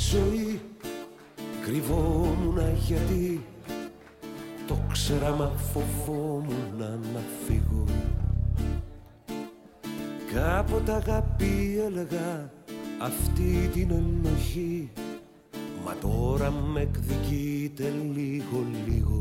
ζωή κρυβόμουνα γιατί το ξέρα μα φοβόμουνα να φύγω. Κάποτε αγάπη έλεγα αυτή την ενοχή, μα τώρα με εκδικείται λίγο λίγο.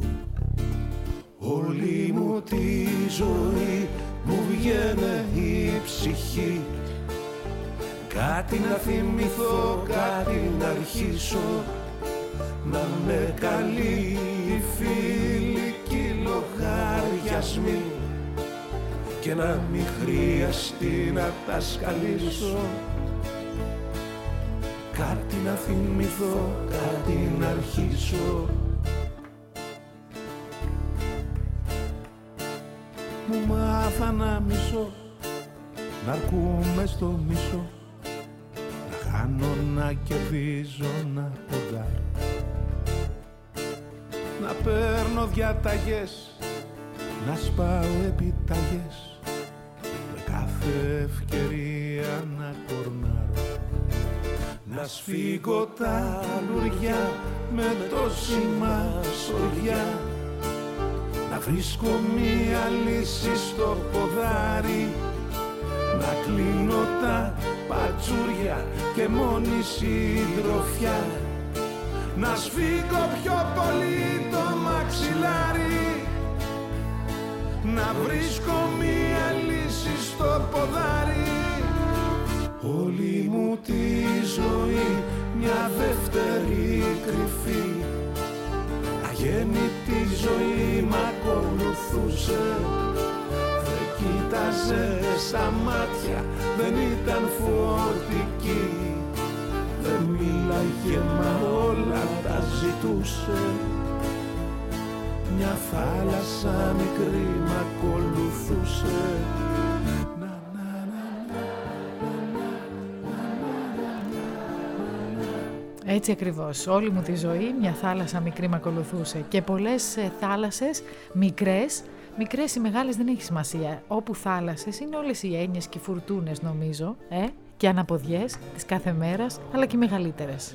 Όλη μου τη ζωή μου βγαίνε η ψυχή, κάτι να θυμηθώ, κάτι να αρχίσω, να με καλεί οι φίλοι κι οι λογαριασμοί και να μην χρειαστεί να τα σκαλίσω. Κάτι να θυμηθώ, κάτι να αρχίσω. Μου μάθα να μισώ, να αρκούμε στο μισό, να χάνω, να κερδίζω, να ποντάρω, να παίρνω διαταγές, να σπάω επιταγές, με κάθε ευκαιρία να κορνάρω, να σφίγγω τα λουριά με τόση μασοριά, να βρίσκω μία λύση στο ποδάρι, να κλείνω τα πατσούρια και μόνη συντροφιά, να σφίγγω πιο πολύ το μαξιλάρι, να βρίσκω μία λύση στο ποδάρι. Όλη μου τη ζωή μια δεύτερη κρυφή, αγέννητη ζωή μ' ακολουθούσε. Δεν κοίταζε στα μάτια, δεν ήταν φωτική, δεν μίλαγε μα όλα τα ζητούσε. Μια θάλασσα μικρή μ' ακολουθούσε. Έτσι ακριβώς, όλη μου τη ζωή μια θάλασσα μικρή με ακολουθούσε και πολλές θάλασσες μικρές ή μεγάλες δεν έχει σημασία. Όπου θάλασσες είναι όλες οι έννοιες και οι φουρτούνες νομίζω και αναποδιές της κάθε μέρας, αλλά και οι μεγαλύτερες.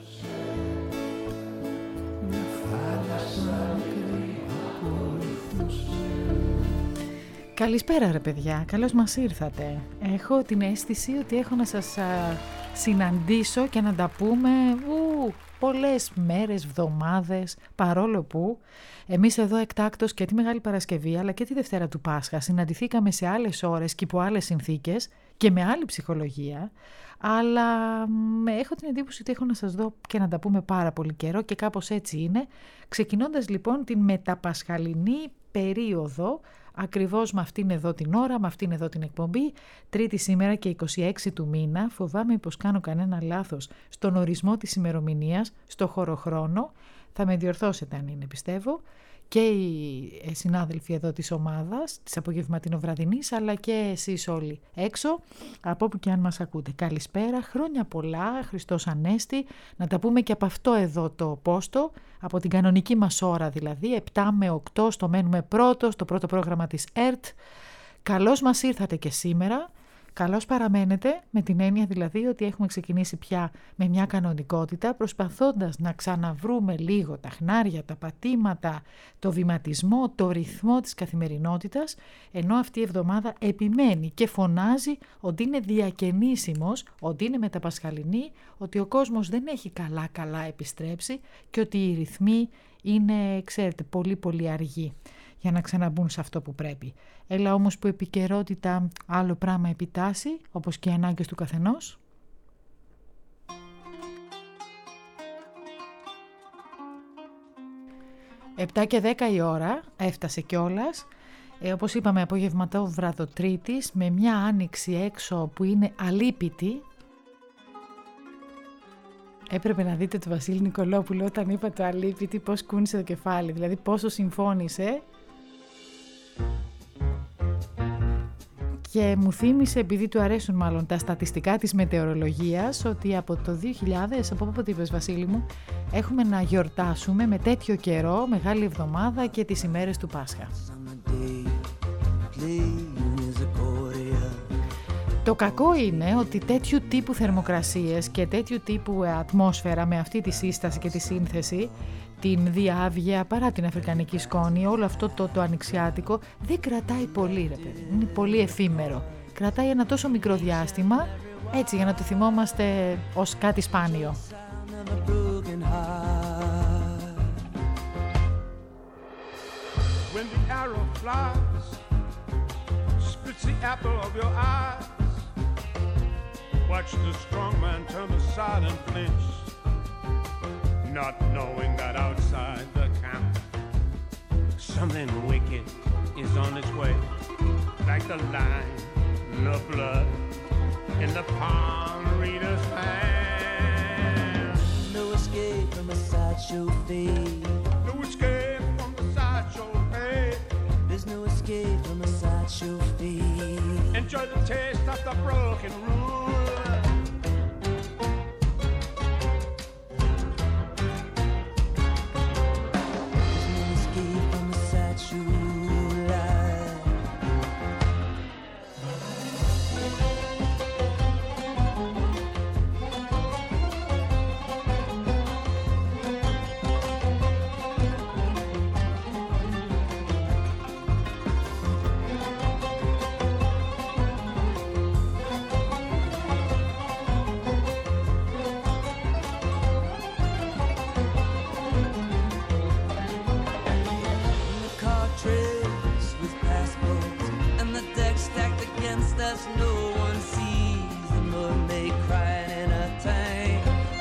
Καλησπέρα ρε παιδιά, καλώς μας ήρθατε. Έχω την αίσθηση ότι έχω να σας συναντήσω και να τα πούμε πολλές μέρες, εβδομάδες, παρόλο που εμείς εδώ εκτάκτως και τη Μεγάλη Παρασκευή αλλά και τη Δευτέρα του Πάσχα συναντηθήκαμε σε άλλες ώρες και υπό άλλες συνθήκες και με άλλη ψυχολογία, αλλά έχω την εντύπωση ότι έχω να σας δω και να τα πούμε πάρα πολύ καιρό και κάπως έτσι είναι, ξεκινώντας λοιπόν την μεταπασχαλινή περίοδο, ακριβώς με αυτήν εδώ την ώρα, με αυτήν εδώ την εκπομπή, Τρίτη σήμερα και 26 του μήνα. Φοβάμαι πως κάνω κανένα λάθος στον ορισμό της ημερομηνίας, στο χωροχρόνο. Θα με διορθώσετε αν είναι, πιστεύω. Και οι συνάδελφοι εδώ της ομάδας, της απογευματινοβραδινής, αλλά και εσείς όλοι έξω, από όπου και αν μας ακούτε. Καλησπέρα, χρόνια πολλά, Χριστός Ανέστη. Να τα πούμε και από αυτό εδώ το πόστο, από την κανονική μας ώρα δηλαδή, 7 με 8, στο μένουμε πρώτο, στο πρώτο πρόγραμμα της ΕΡΤ. Καλώς μας ήρθατε και σήμερα. Καλώς παραμένετε, με την έννοια δηλαδή ότι έχουμε ξεκινήσει πια με μια κανονικότητα, προσπαθώντας να ξαναβρούμε λίγο τα χνάρια, τα πατήματα, το βηματισμό, το ρυθμό της καθημερινότητας, ενώ αυτή η εβδομάδα επιμένει και φωνάζει ότι είναι διακαινήσιμος, ότι είναι μεταπασχαλινή, ότι ο κόσμος δεν έχει καλά επιστρέψει και ότι οι ρυθμοί είναι, ξέρετε, πολύ αργοί για να ξαναμπούν σε αυτό που πρέπει. Έλα όμως που επικαιρότητα άλλο πράγμα επιτάσσει, όπως και οι ανάγκες του καθενός. Επτά και 10 η ώρα, έφτασε κιόλας. Όπως είπαμε, απογευματό βράδο Τρίτης, με μια άνοιξη έξω που είναι αλίπητη. Έπρεπε να δείτε το Βασίλη Νικολόπουλο όταν είπα το αλίπητη, πώς κούνησε το κεφάλι, δηλαδή πόσο συμφώνησε. Και μου θύμισε, επειδή του αρέσουν μάλλον τα στατιστικά της μετεωρολογίας, ότι από το 2000, από πότε είπες Βασίλη μου, έχουμε να γιορτάσουμε με τέτοιο καιρό, Μεγάλη Εβδομάδα και τις ημέρες του Πάσχα. Το κακό είναι ότι τέτοιου τύπου θερμοκρασίες και τέτοιου τύπου ατμόσφαιρα με αυτή τη σύσταση και τη σύνθεση, την διάβγεια παρά την αφρικανική σκόνη, όλο αυτό το ανοιξιάτικο δεν κρατάει πολύ, ρε παιδί. Είναι πολύ εφήμερο. Κρατάει ένα τόσο μικρό διάστημα, έτσι για να το θυμόμαστε ως κάτι σπάνιο. When the arrow flies, spits the apple of your eyes. Watch the strong man turn aside and flinch, not knowing that outside the camp something wicked is on its way, like the line of blood in the palm reader's hand. No escape from a sideshow fate. No escape from the sideshow fate. There's no escape from a sideshow fate. Enjoy the taste of the broken rule. There's no escape from a sideshow life. No one sees the mermaid crying in a tank.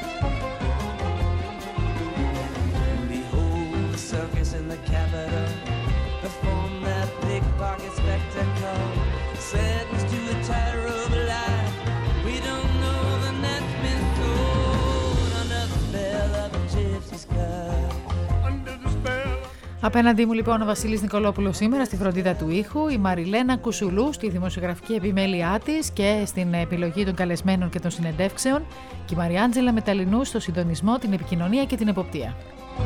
Behold the circus in the Capitol perform that pickpocket spectacle. Sentence to a tightrope life. We don't know the net's been thrown under the spell of a gypsy's cup. Under the spell. Απέναντί μου λοιπόν ο Βασίλης Νικολόπουλος σήμερα στη φροντίδα του ήχου, η Μαριλένα Κουσουλού στη δημοσιογραφική επιμέλειά της και στην επιλογή των καλεσμένων και των συνεντεύξεων και η Μαριάντζελα Μεταλλινού στο συντονισμό, την επικοινωνία και την εποπτεία.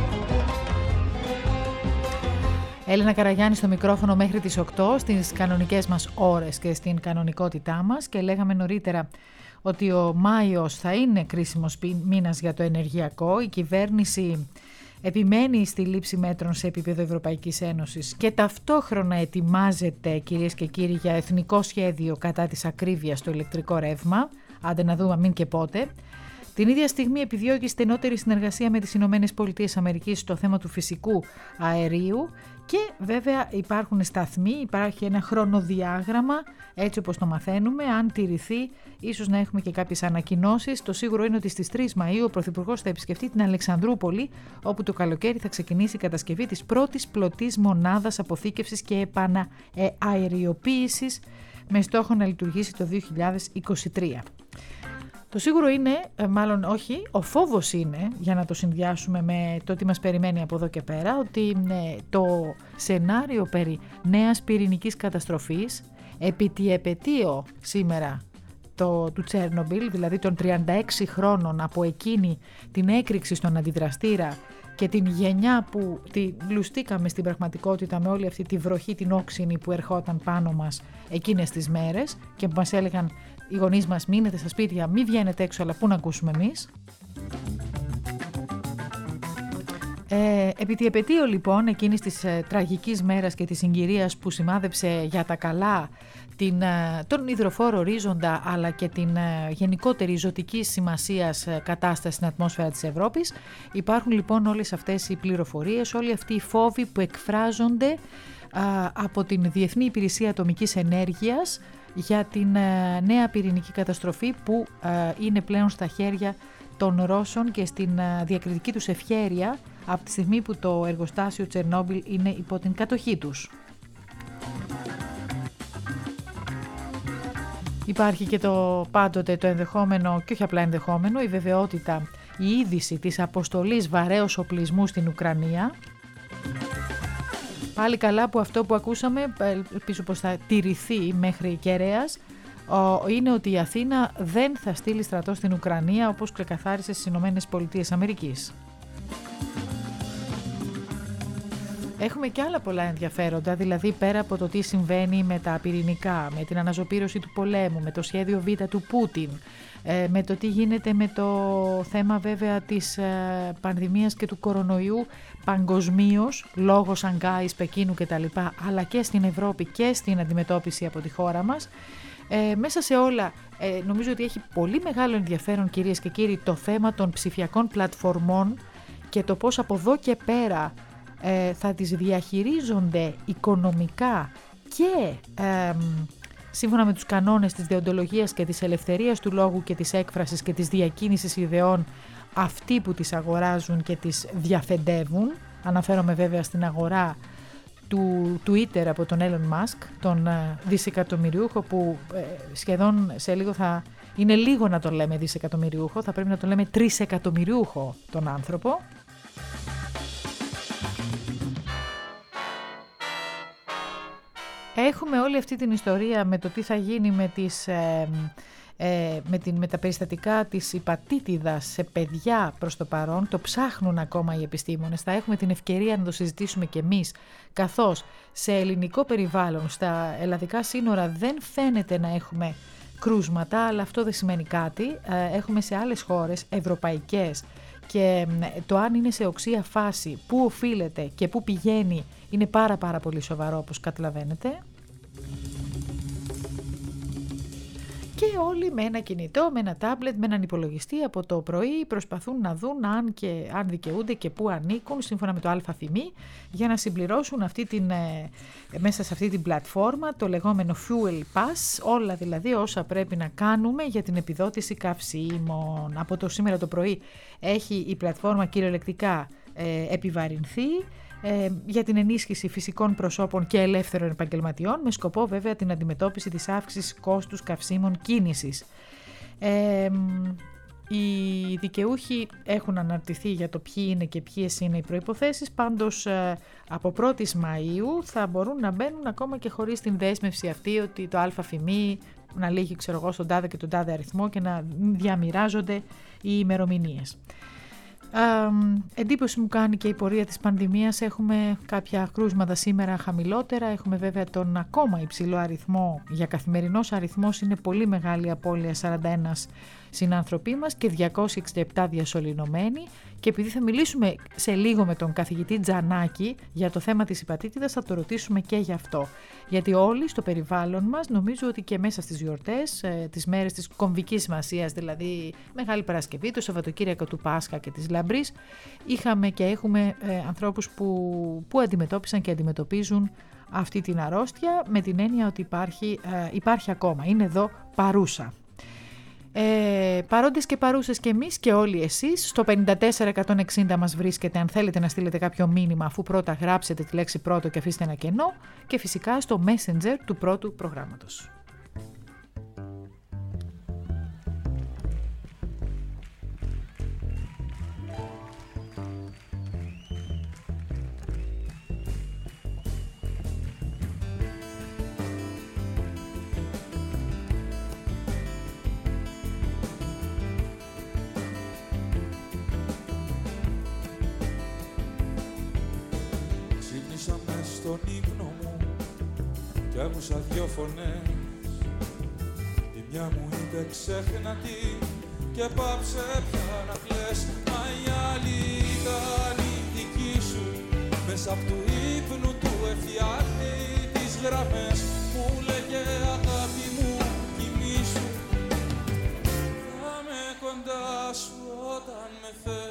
Έλενα Καραγιάννη στο μικρόφωνο μέχρι τις 8 στις κανονικές μας ώρες και στην κανονικότητά μας και λέγαμε νωρίτερα ότι ο Μάιος θα είναι κρίσιμος μήνας για το ενεργειακό. Η κυβέρνηση επιμένει στη λήψη μέτρων σε επίπεδο Ευρωπαϊκής Ένωσης και ταυτόχρονα ετοιμάζεται, κυρίες και κύριοι, για εθνικό σχέδιο κατά της ακρίβειας στο ηλεκτρικό ρεύμα. Άντε να δούμε μην και πότε. Την ίδια στιγμή επιδιώκει στενότερη συνεργασία με τις Ηνωμένες Πολιτείες Αμερικής στο θέμα του φυσικού αερίου και βέβαια υπάρχουν σταθμοί, υπάρχει ένα χρονοδιάγραμμα έτσι όπως το μαθαίνουμε. Αν τηρηθεί, ίσως να έχουμε και κάποιες ανακοινώσεις. Το σίγουρο είναι ότι στις 3 Μαΐου ο Πρωθυπουργός θα επισκεφτεί την Αλεξανδρούπολη, όπου το καλοκαίρι θα ξεκινήσει η κατασκευή της πρώτης πλωτής μονάδας αποθήκευσης και επανααεριοποίησης με στόχο να λειτουργήσει το 2023. Το σίγουρο είναι, μάλλον όχι, ο φόβος είναι, για να το συνδυάσουμε με το τι μας περιμένει από εδώ και πέρα, ότι το σενάριο περί νέας πυρηνικής καταστροφής επί τη επετείο σήμερα του Τσέρνομπιλ, δηλαδή των 36 χρόνων από εκείνη την έκρηξη στον αντιδραστήρα και την γενιά που τη λουστήκαμε στην πραγματικότητα με όλη αυτή τη βροχή την όξινη που ερχόταν πάνω μας εκείνες τις μέρες και που μας έλεγαν οι γονείς μας μείνετε στα σπίτια, μη βγαίνετε έξω, αλλά πού να ακούσουμε εμείς. Επί τη επετείο λοιπόν εκείνης της τραγικής μέρας και της συγκυρίας που σημάδεψε για τα καλά τον υδροφόρο ορίζοντα αλλά και την γενικότερη ζωτική σημασίας κατάσταση στην ατμόσφαιρα της Ευρώπης, υπάρχουν λοιπόν όλες αυτές οι πληροφορίες, όλοι αυτοί οι φόβοι που εκφράζονται από την Διεθνή Υπηρεσία Ατομικής Ενέργειας για την νέα πυρηνική καταστροφή που είναι πλέον στα χέρια των Ρώσων και στην διακριτική τους ευχέρεια από τη στιγμή που το εργοστάσιο Τσερνόμπιλ είναι υπό την κατοχή τους. Υπάρχει και πάντοτε το ενδεχόμενο, και όχι απλά ενδεχόμενο, η βεβαιότητα, η είδηση της αποστολής βαρέως οπλισμού στην Ουκρανία. Πάλι καλά που αυτό που ακούσαμε, ελπίζω πως θα τηρηθεί μέχρι κεραίας, είναι ότι η Αθήνα δεν θα στείλει στρατό στην Ουκρανία όπως ξεκαθάρισε στις Ηνωμένες Πολιτείες Αμερικής. Έχουμε και άλλα πολλά ενδιαφέροντα, δηλαδή πέρα από το τι συμβαίνει με τα πυρηνικά, με την αναζωπήρωση του πολέμου, με το σχέδιο Β του Πούτιν, με το τι γίνεται με το θέμα βέβαια της πανδημίας και του κορονοϊού παγκοσμίως, λόγω Σανγκάης, Πεκίνου κτλ, αλλά και στην Ευρώπη και στην αντιμετώπιση από τη χώρα μας. Μέσα σε όλα νομίζω ότι έχει πολύ μεγάλο ενδιαφέρον, κυρίες και κύριοι, το θέμα των ψηφιακών πλατφορμών και το πώς από εδώ και πέρα θα τις διαχειρίζονται οικονομικά και σύμφωνα με τους κανόνες της δεοντολογίας και της ελευθερίας του λόγου και της έκφρασης και της διακίνησης ιδεών αυτοί που τις αγοράζουν και τις διαφεντεύουν. Αναφέρομαι βέβαια στην αγορά του Twitter από τον Elon Musk, τον δισεκατομμυριούχο που σχεδόν σε λίγο είναι λίγο να τον λέμε δισεκατομμυριούχο, θα πρέπει να τον λέμε τρισεκατομμυριούχο τον άνθρωπο. Έχουμε όλη αυτή την ιστορία με το τι θα γίνει με τα περιστατικά της υπατήτηδας σε παιδιά προς το παρόν. Το ψάχνουν ακόμα οι επιστήμονες. Θα έχουμε την ευκαιρία να το συζητήσουμε κι εμείς, καθώς σε ελληνικό περιβάλλον, στα ελλαδικά σύνορα δεν φαίνεται να έχουμε κρούσματα, αλλά αυτό δεν σημαίνει κάτι. Έχουμε σε άλλες χώρες ευρωπαϊκές και το αν είναι σε οξεία φάση, πού οφείλεται και πού πηγαίνει, είναι πάρα πολύ σοβαρό, όπως καταλαβαίνετε. Και όλοι με ένα κινητό, με ένα τάμπλετ, με έναν υπολογιστή από το πρωί προσπαθούν να δουν αν δικαιούνται και πού ανήκουν σύμφωνα με το ΑΦΑ για να συμπληρώσουν μέσα σε αυτή την πλατφόρμα το λεγόμενο Fuel Pass, όλα δηλαδή όσα πρέπει να κάνουμε για την επιδότηση καυσίμων. Από το σήμερα το πρωί έχει η πλατφόρμα κυριολεκτικά επιβαρυνθεί για την ενίσχυση φυσικών προσώπων και ελεύθερων επαγγελματιών, με σκοπό βέβαια την αντιμετώπιση της αύξησης κόστους καυσίμων κίνησης. Οι δικαιούχοι έχουν αναρτηθεί για το ποιοι είναι και ποιες είναι οι προϋποθέσεις, πάντως από 1η Μαΐου θα μπορούν να μπαίνουν ακόμα και χωρίς την δέσμευση αυτή ότι το ΑΦΑ να λύγει στον τάδε και τον τάδε αριθμό και να διαμοιράζονται οι ημερομηνίες. Εντύπωση μου κάνει και η πορεία της πανδημίας. Έχουμε κάποια κρούσματα σήμερα χαμηλότερα, έχουμε βέβαια τον ακόμα υψηλό αριθμό, για καθημερινός αριθμός είναι πολύ μεγάλη απώλεια, 41 συνάνθρωποι μας και 267 διασωληνωμένοι, και επειδή θα μιλήσουμε σε λίγο με τον καθηγητή Τζανάκη για το θέμα της υπατήτηδας, θα το ρωτήσουμε και γι' αυτό, γιατί όλοι στο περιβάλλον μας, νομίζω ότι και μέσα στις γιορτές, τις μέρες της κομβικής σημασίας, δηλαδή Μεγάλη Παρασκευή, το Σαββατοκύριακο του Πάσχα και της Λαμπρής, είχαμε και έχουμε ανθρώπους που αντιμετώπισαν και αντιμετωπίζουν αυτή την αρρώστια, με την έννοια ότι υπάρχει ακόμα, είναι εδώ παρούσα. Παρόντες και παρούσες και εμείς και όλοι εσείς, στο 54160 μας βρίσκεται αν θέλετε να στείλετε κάποιο μήνυμα, αφού πρώτα γράψετε τη λέξη πρώτο και αφήσετε ένα κενό, και φυσικά στο Messenger του πρώτου προγράμματος. Στον ύπνο μου κι άκουσα δυο φωνές. Η μια μου είπε ξέχνα-τη και πάψε πια να κλαις. Μα η άλλη ήταν η δική σου, μέσα απ' του ύπνου του εφτιάχνει τις γραμμές. Μου λέγε αγάπη μου κοιμήσου, θα με κοντά σου όταν με θες.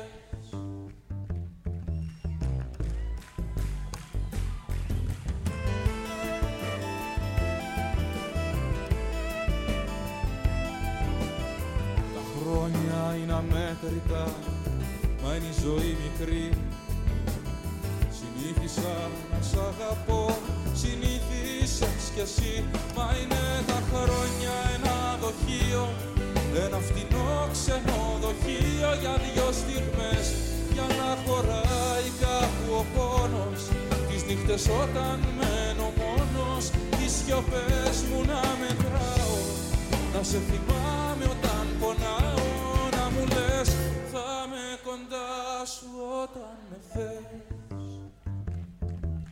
Είναι αμέτρητα, μα είναι η ζωή μικρή. Συνήθισα να σ' αγαπώ, συνήθισες κι εσύ. Μα είναι τα χρόνια ένα δοχείο, ένα φτηνό ξενοδοχείο για δυο στιγμές, για να χωράει κάπου ο πόνος. Τις νύχτες όταν μένω μόνος, τις σιωπές μου να μετράω, να σε θυμάμαι όταν πονάω. Μου λες θα με κοντά σου όταν με θες.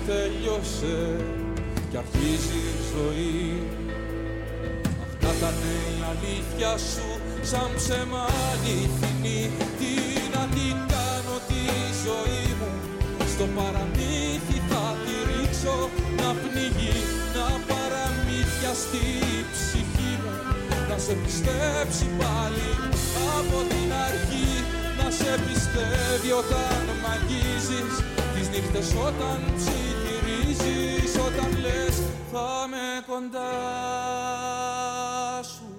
τελειώσε κι αρχίζει η ζωή. Αυτά ήταν η αλήθεια σου, σαν ψέμα αληθινή. Τι να την κάνω τη ζωή μου, στο παραμύθι θα τη ρίξω να πνιγεί, να παραμύθια στη ψυχή μου, να σε πιστέψει πάλι από την αρχή, να σε πιστεύει όταν μ' αγγίζεις, τις νύχτες όταν ψιθυρίζεις, όταν λες θα είμαι κοντά σου.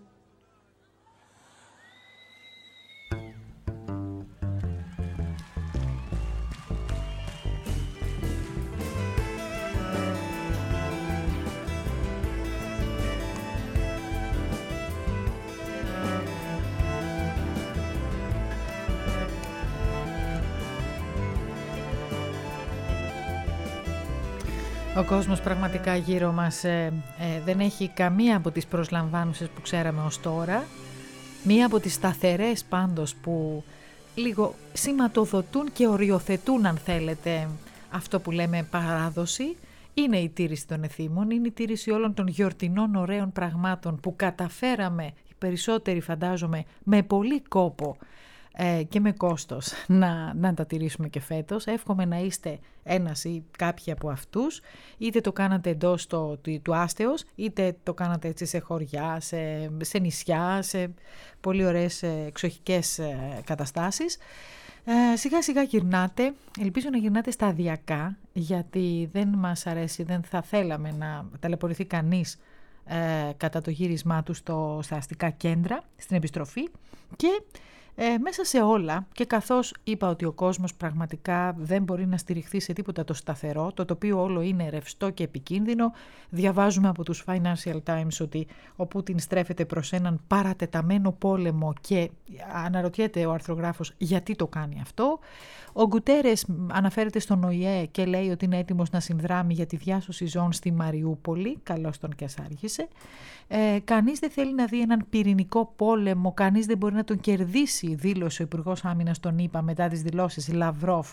Ο κόσμος πραγματικά γύρω μας δεν έχει καμία από τις προσλαμβάνουσες που ξέραμε ως τώρα. Μία από τις σταθερές πάντως που λίγο σηματοδοτούν και οριοθετούν, αν θέλετε, αυτό που λέμε παράδοση, είναι η τήρηση των εθήμων, είναι η τήρηση όλων των γιορτινών ωραίων πραγμάτων που καταφέραμε, οι περισσότεροι φαντάζομαι, με πολύ κόπο και με κόστος να τα τηρήσουμε και φέτος. Εύχομαι να είστε ένας ή κάποιοι από αυτούς, είτε το κάνατε εντός του άστεως, είτε το κάνατε έτσι σε χωριά, σε νησιά, σε πολύ ωραίες εξοχικές καταστάσεις. Σιγά σιγά γυρνάτε, ελπίζω να γυρνάτε σταδιακά, γιατί δεν μας αρέσει, δεν θα θέλαμε να ταλαιπωρηθεί κανείς κατά το γύρισμά του στα αστικά κέντρα, στην επιστροφή. Και μέσα σε όλα, και καθώς είπα ότι ο κόσμος πραγματικά δεν μπορεί να στηριχθεί σε τίποτα το σταθερό, το οποίο όλο είναι ρευστό και επικίνδυνο, διαβάζουμε από τους Financial Times ότι ο Πούτιν στρέφεται προς έναν παρατεταμένο πόλεμο και αναρωτιέται ο αρθρογράφος γιατί το κάνει αυτό. Ο Γκουτέρες αναφέρεται στον ΟΗΕ και λέει ότι είναι έτοιμος να συνδράμει για τη διάσωση ζώων στη Μαριούπολη, καλώς τον και ας άργησε. Κανείς δεν θέλει να δει έναν πυρηνικό πόλεμο, κανείς δεν μπορεί να τον κερδίσει, δήλωσε ο Υπουργός Άμυνας των ΗΠΑ μετά τις δηλώσεις Λαυρόφ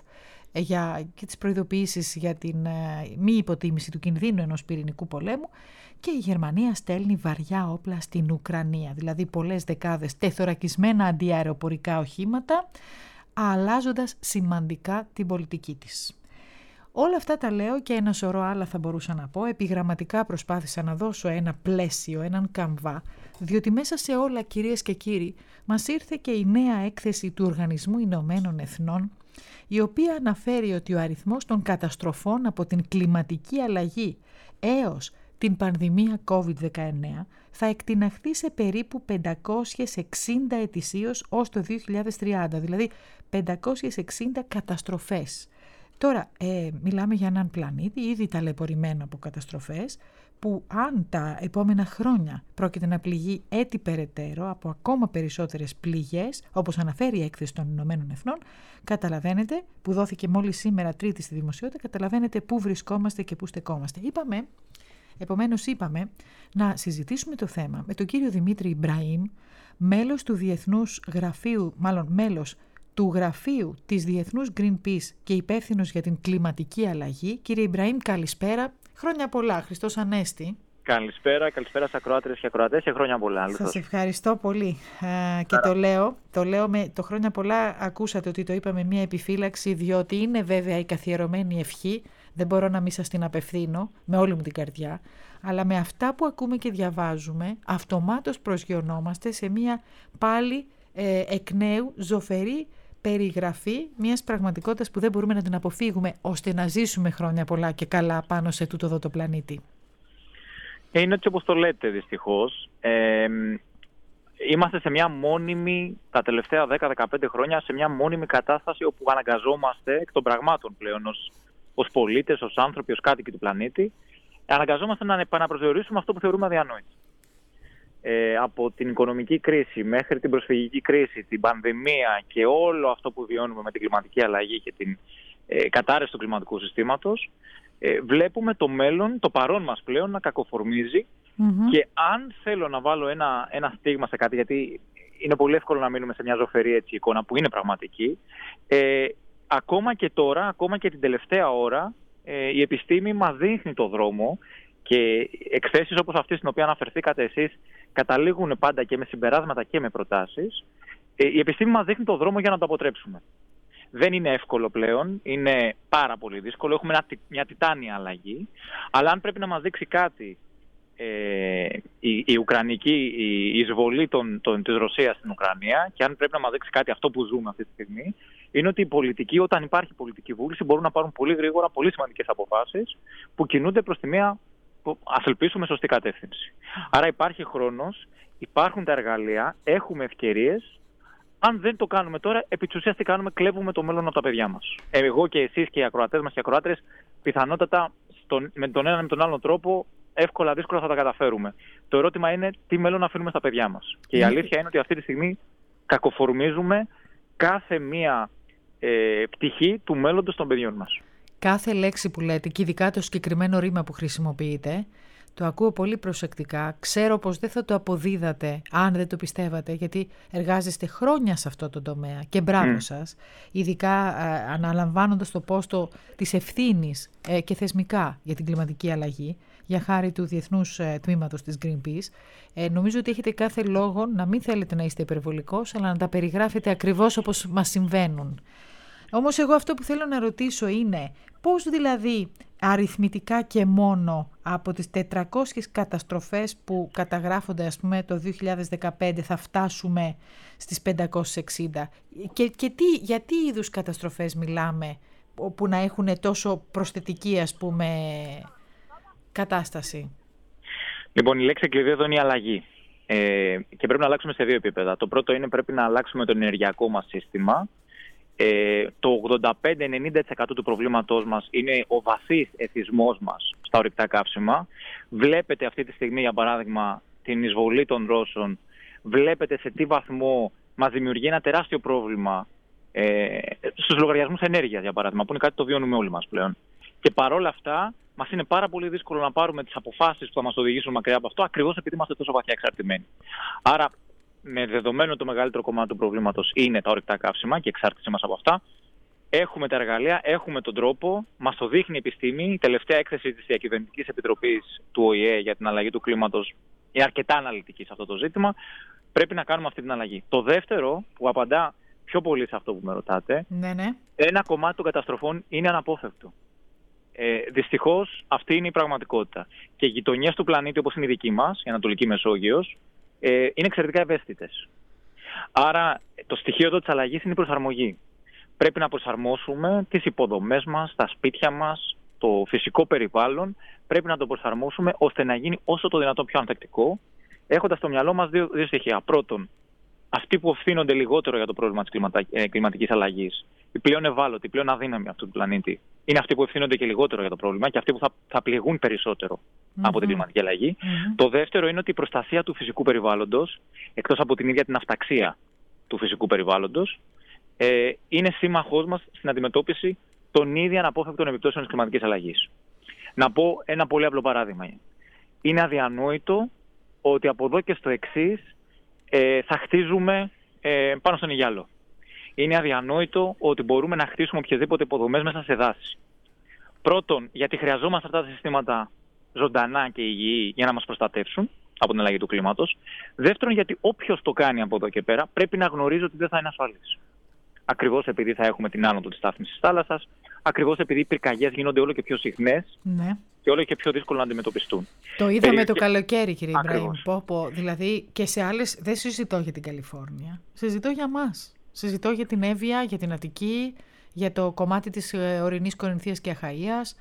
και τις προειδοποιήσεις για την μη υποτίμηση του κινδύνου ενός πυρηνικού πολέμου. Και η Γερμανία στέλνει βαριά όπλα στην Ουκρανία, δηλαδή πολλές δεκάδες τεθωρακισμένα αντιαεροπορικά οχήματα, αλλάζοντας σημαντικά την πολιτική της. Όλα αυτά τα λέω και ένα σωρό άλλα θα μπορούσα να πω. Επιγραμματικά προσπάθησα να δώσω ένα πλαίσιο, έναν καμβά, διότι μέσα σε όλα, κυρίες και κύριοι, μας ήρθε και η νέα έκθεση του Οργανισμού Ηνωμένων Εθνών, η οποία αναφέρει ότι ο αριθμός των καταστροφών από την κλιματική αλλαγή έως την πανδημία COVID-19 θα εκτιναχθεί σε περίπου 560 ετησίως ως το 2030, δηλαδή 560 καταστροφές. Τώρα, μιλάμε για έναν πλανήτη ήδη ταλαιπωρημένο από καταστροφές, που αν τα επόμενα χρόνια πρόκειται να πληγεί έτη περαιτέρω από ακόμα περισσότερες πληγές, όπως αναφέρει η έκθεση των Ηνωμένων Εθνών, καταλαβαίνετε, που δόθηκε μόλις σήμερα Τρίτη στη δημοσιότητα, καταλαβαίνετε πού βρισκόμαστε και πού στεκόμαστε. Επομένως είπαμε να συζητήσουμε το θέμα με τον κύριο Δημήτρη Ιμπραήμ, μέλος του Διεθνούς Γραφείου, μέλος του Γραφείου της Διεθνούς Greenpeace και υπεύθυνος για την κλιματική αλλαγή. Κύριε Ιμπραήμ, καλησπέρα. Χρόνια πολλά, Χριστός Ανέστη. Καλησπέρα σε ακροάτρες και ακροατές και χρόνια πολλά. Σας ευχαριστώ πολύ. Και το λέω με το χρόνια πολλά, ακούσατε ότι το είπα με μια επιφύλαξη, διότι είναι βέβαια η καθιερωμένη ευχή, δεν μπορώ να μην σας την απευθύνω με όλη μου την καρδιά, αλλά με αυτά που ακούμε και διαβάζουμε, αυτομάτως προσγειωνόμαστε σε μια πάλι εκ νέου ζωφερή περιγραφή μιας πραγματικότητας που δεν μπορούμε να την αποφύγουμε, ώστε να ζήσουμε χρόνια πολλά και καλά πάνω σε τούτο εδώ το πλανήτη. Είναι έτσι όπως το λέτε, δυστυχώς. Είμαστε σε μια μόνιμη, τα τελευταία 10-15 χρόνια, σε μια μόνιμη κατάσταση όπου αναγκαζόμαστε εκ των πραγμάτων πλέον ως πολίτες, ως άνθρωποι, ως κάτοικοι του πλανήτη, αναγκαζόμαστε να επαναπροσδιορίσουμε αυτό που θεωρούμε αδιανόητο. Από την οικονομική κρίση μέχρι την προσφυγική κρίση, την πανδημία και όλο αυτό που βιώνουμε με την κλιματική αλλαγή και την κατάρρευση του κλιματικού συστήματος, βλέπουμε το μέλλον, το παρόν μας πλέον να κακοφορμίζει. Και αν θέλω να βάλω ένα στίγμα σε κάτι, γιατί είναι πολύ εύκολο να μείνουμε σε μια ζωφερή έτσι εικόνα που είναι πραγματική, ακόμα και τώρα, ακόμα και την τελευταία ώρα, η επιστήμη μας δείχνει το δρόμο και εκθέσεις όπως αυτή στην οποία αναφερθήκατε εσείς καταλήγουν πάντα και με συμπεράσματα και με προτάσεις. Η επιστήμη μας δείχνει το δρόμο για να το αποτρέψουμε. Δεν είναι εύκολο πλέον, είναι πάρα πολύ δύσκολο, έχουμε μια τιτάνια αλλαγή, αλλά αν πρέπει να μας δείξει κάτι η Ουκρανική εισβολή της Ρωσίας στην Ουκρανία και αν πρέπει να μας δείξει κάτι αυτό που ζούμε αυτή τη στιγμή, είναι ότι οι πολιτικοί, όταν υπάρχει πολιτική βούληση, μπορούν να πάρουν πολύ γρήγορα πολύ σημαντικές αποφάσεις που κινούνται προς τη μία, ας ελπίσουμε, σωστή κατεύθυνση. Άρα υπάρχει χρόνος, υπάρχουν τα εργαλεία, έχουμε ευκαιρίες. Αν δεν το κάνουμε τώρα, επί της ουσίας τι κάνουμε, κλέβουμε το μέλλον από τα παιδιά μας. Εγώ και εσείς και οι ακροατές μας και οι ακροάτρες, πιθανότατα με τον ένα με τον άλλο τρόπο, εύκολα δύσκολα θα τα καταφέρουμε. Το ερώτημα είναι τι μέλλον αφήνουμε στα παιδιά μας. Και η αλήθεια είναι ότι αυτή τη στιγμή κακοφορμίζουμε κάθε μία πτυχή του μέλλοντος των παιδιών μας. Κάθε λέξη που λέτε και ειδικά το συγκεκριμένο ρήμα που χρησιμοποιείτε, το ακούω πολύ προσεκτικά. Ξέρω πως δεν θα το αποδίδατε αν δεν το πιστεύατε, γιατί εργάζεστε χρόνια σε αυτό το τομέα και μπράβο σας, ειδικά αναλαμβάνοντας το πόστο της ευθύνης και θεσμικά για την κλιματική αλλαγή, για χάρη του Διεθνούς Τμήματος της Greenpeace. Νομίζω ότι έχετε κάθε λόγο να μην θέλετε να είστε υπερβολικός, αλλά να τα περιγράφετε ακριβώς όπως μας συμβαίνουν. Όμως εγώ αυτό που θέλω να ρωτήσω είναι πώς δηλαδή αριθμητικά και μόνο από τις 400 καταστροφές που καταγράφονται ας πούμε το 2015 θα φτάσουμε στις 560 και για τι είδους καταστροφές μιλάμε που να έχουν τόσο προσθετική ας πούμε κατάσταση? Λοιπόν, η λέξη κλειδί εδώ είναι η αλλαγή και πρέπει να αλλάξουμε σε δύο επίπεδα. Το πρώτο είναι πρέπει να αλλάξουμε το ενεργειακό μας σύστημα. Το 85-90% του προβλήματός μας είναι ο βαθύς εθισμός μας στα ορυκτά καύσιμα. Βλέπετε αυτή τη στιγμή, για παράδειγμα, την εισβολή των Ρώσων. Βλέπετε σε τι βαθμό μας δημιουργεί ένα τεράστιο πρόβλημα στους λογαριασμούς ενέργειας, για παράδειγμα, που είναι κάτι το βιώνουμε όλοι μας πλέον. Και παρόλα αυτά, μας είναι πάρα πολύ δύσκολο να πάρουμε τις αποφάσεις που θα μας οδηγήσουν μακριά από αυτό, ακριβώς επειδή είμαστε τόσο βαθιά εξαρτημένοι. Άρα, με δεδομένο το μεγαλύτερο κομμάτι του προβλήματος είναι τα ορυκτά καύσιμα και η εξάρτησή μας από αυτά, έχουμε τα εργαλεία, έχουμε τον τρόπο, μας το δείχνει η επιστήμη. Η τελευταία έκθεση της Διακυβερνητικής Επιτροπής του ΟΗΕ για την αλλαγή του κλίματος είναι αρκετά αναλυτική σε αυτό το ζήτημα. Πρέπει να κάνουμε αυτή την αλλαγή. Το δεύτερο, που απαντά πιο πολύ σε αυτό που με ρωτάτε, ένα κομμάτι των καταστροφών είναι αναπόφευκτο. Δυστυχώς αυτή είναι η πραγματικότητα. Και οι γειτονιές του πλανήτη, όπως είναι η δική μας, η Ανατολική Μεσόγειος, είναι εξαιρετικά ευαίσθητες. Άρα το στοιχείο εδώ της αλλαγής είναι η προσαρμογή. Πρέπει να προσαρμόσουμε τις υποδομές μας, τα σπίτια μας, το φυσικό περιβάλλον. Πρέπει να το προσαρμόσουμε ώστε να γίνει όσο το δυνατόν πιο ανθεκτικό, έχοντας στο μυαλό μας δύο στοιχεία. Πρώτον, αυτοί που ευθύνονται λιγότερο για το πρόβλημα της κλιματικής αλλαγής, οι πλέον ευάλωτοι, οι πλέον αδύναμοι αυτού του πλανήτη, είναι αυτοί που ευθύνονται και λιγότερο για το πρόβλημα και αυτοί που θα πληγούν περισσότερο από την κλιματική αλλαγή. Το δεύτερο είναι ότι η προστασία του φυσικού περιβάλλοντος, εκτός από την ίδια την αυταξία του φυσικού περιβάλλοντος, είναι σύμμαχός μας στην αντιμετώπιση των ήδη αναπόφευκτων επιπτώσεων της κλιματικής αλλαγής. Να πω ένα πολύ απλό παράδειγμα. Είναι αδιανόητο ότι από εδώ και στο εξής θα χτίζουμε πάνω στον Αιγιάλο. Είναι αδιανόητο ότι μπορούμε να χτίσουμε οποιασδήποτε υποδομές μέσα σε δάση. Πρώτον, γιατί χρειαζόμαστε αυτά τα συστήματα ζωντανά και υγιή για να μας προστατεύσουν από την αλλαγή του κλίματος. Δεύτερον, γιατί όποιος το κάνει από εδώ και πέρα πρέπει να γνωρίζει ότι δεν θα είναι ασφαλής. Ακριβώς επειδή θα έχουμε την άνοδο της στάθμης της θάλασσας, ακριβώς επειδή οι πυρκαγιές γίνονται όλο και πιο συχνές και όλο και πιο δύσκολο να αντιμετωπιστούν. Το είδαμε το καλοκαίρι, κύριε Ιμπραήμ. Δηλαδή και σε άλλες. Δεν συζητώ για την Καλιφόρνια. Συζητώ για μας. Συζητώ για την Εύβοια, για την Αττική, για το κομμάτι της ορεινής Κορινθίας και Αχαΐας.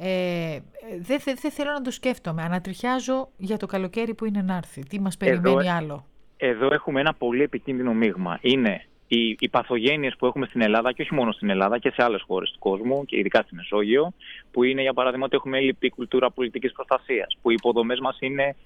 Δεν θέλω να το σκέφτομαι. Ανατριχιάζω για το καλοκαίρι που είναι να έρθει. Τι μας περιμένει άλλο. Εδώ έχουμε ένα πολύ επικίνδυνο μείγμα. Είναι οι παθογένειες που έχουμε στην Ελλάδα και όχι μόνο στην Ελλάδα και σε άλλες χώρες του κόσμου και ειδικά στη Μεσόγειο, που είναι για παράδειγμα ότι έχουμε έλλειπτη κουλτούρα πολιτικής προστασίας, που οι υποδομές μας είναι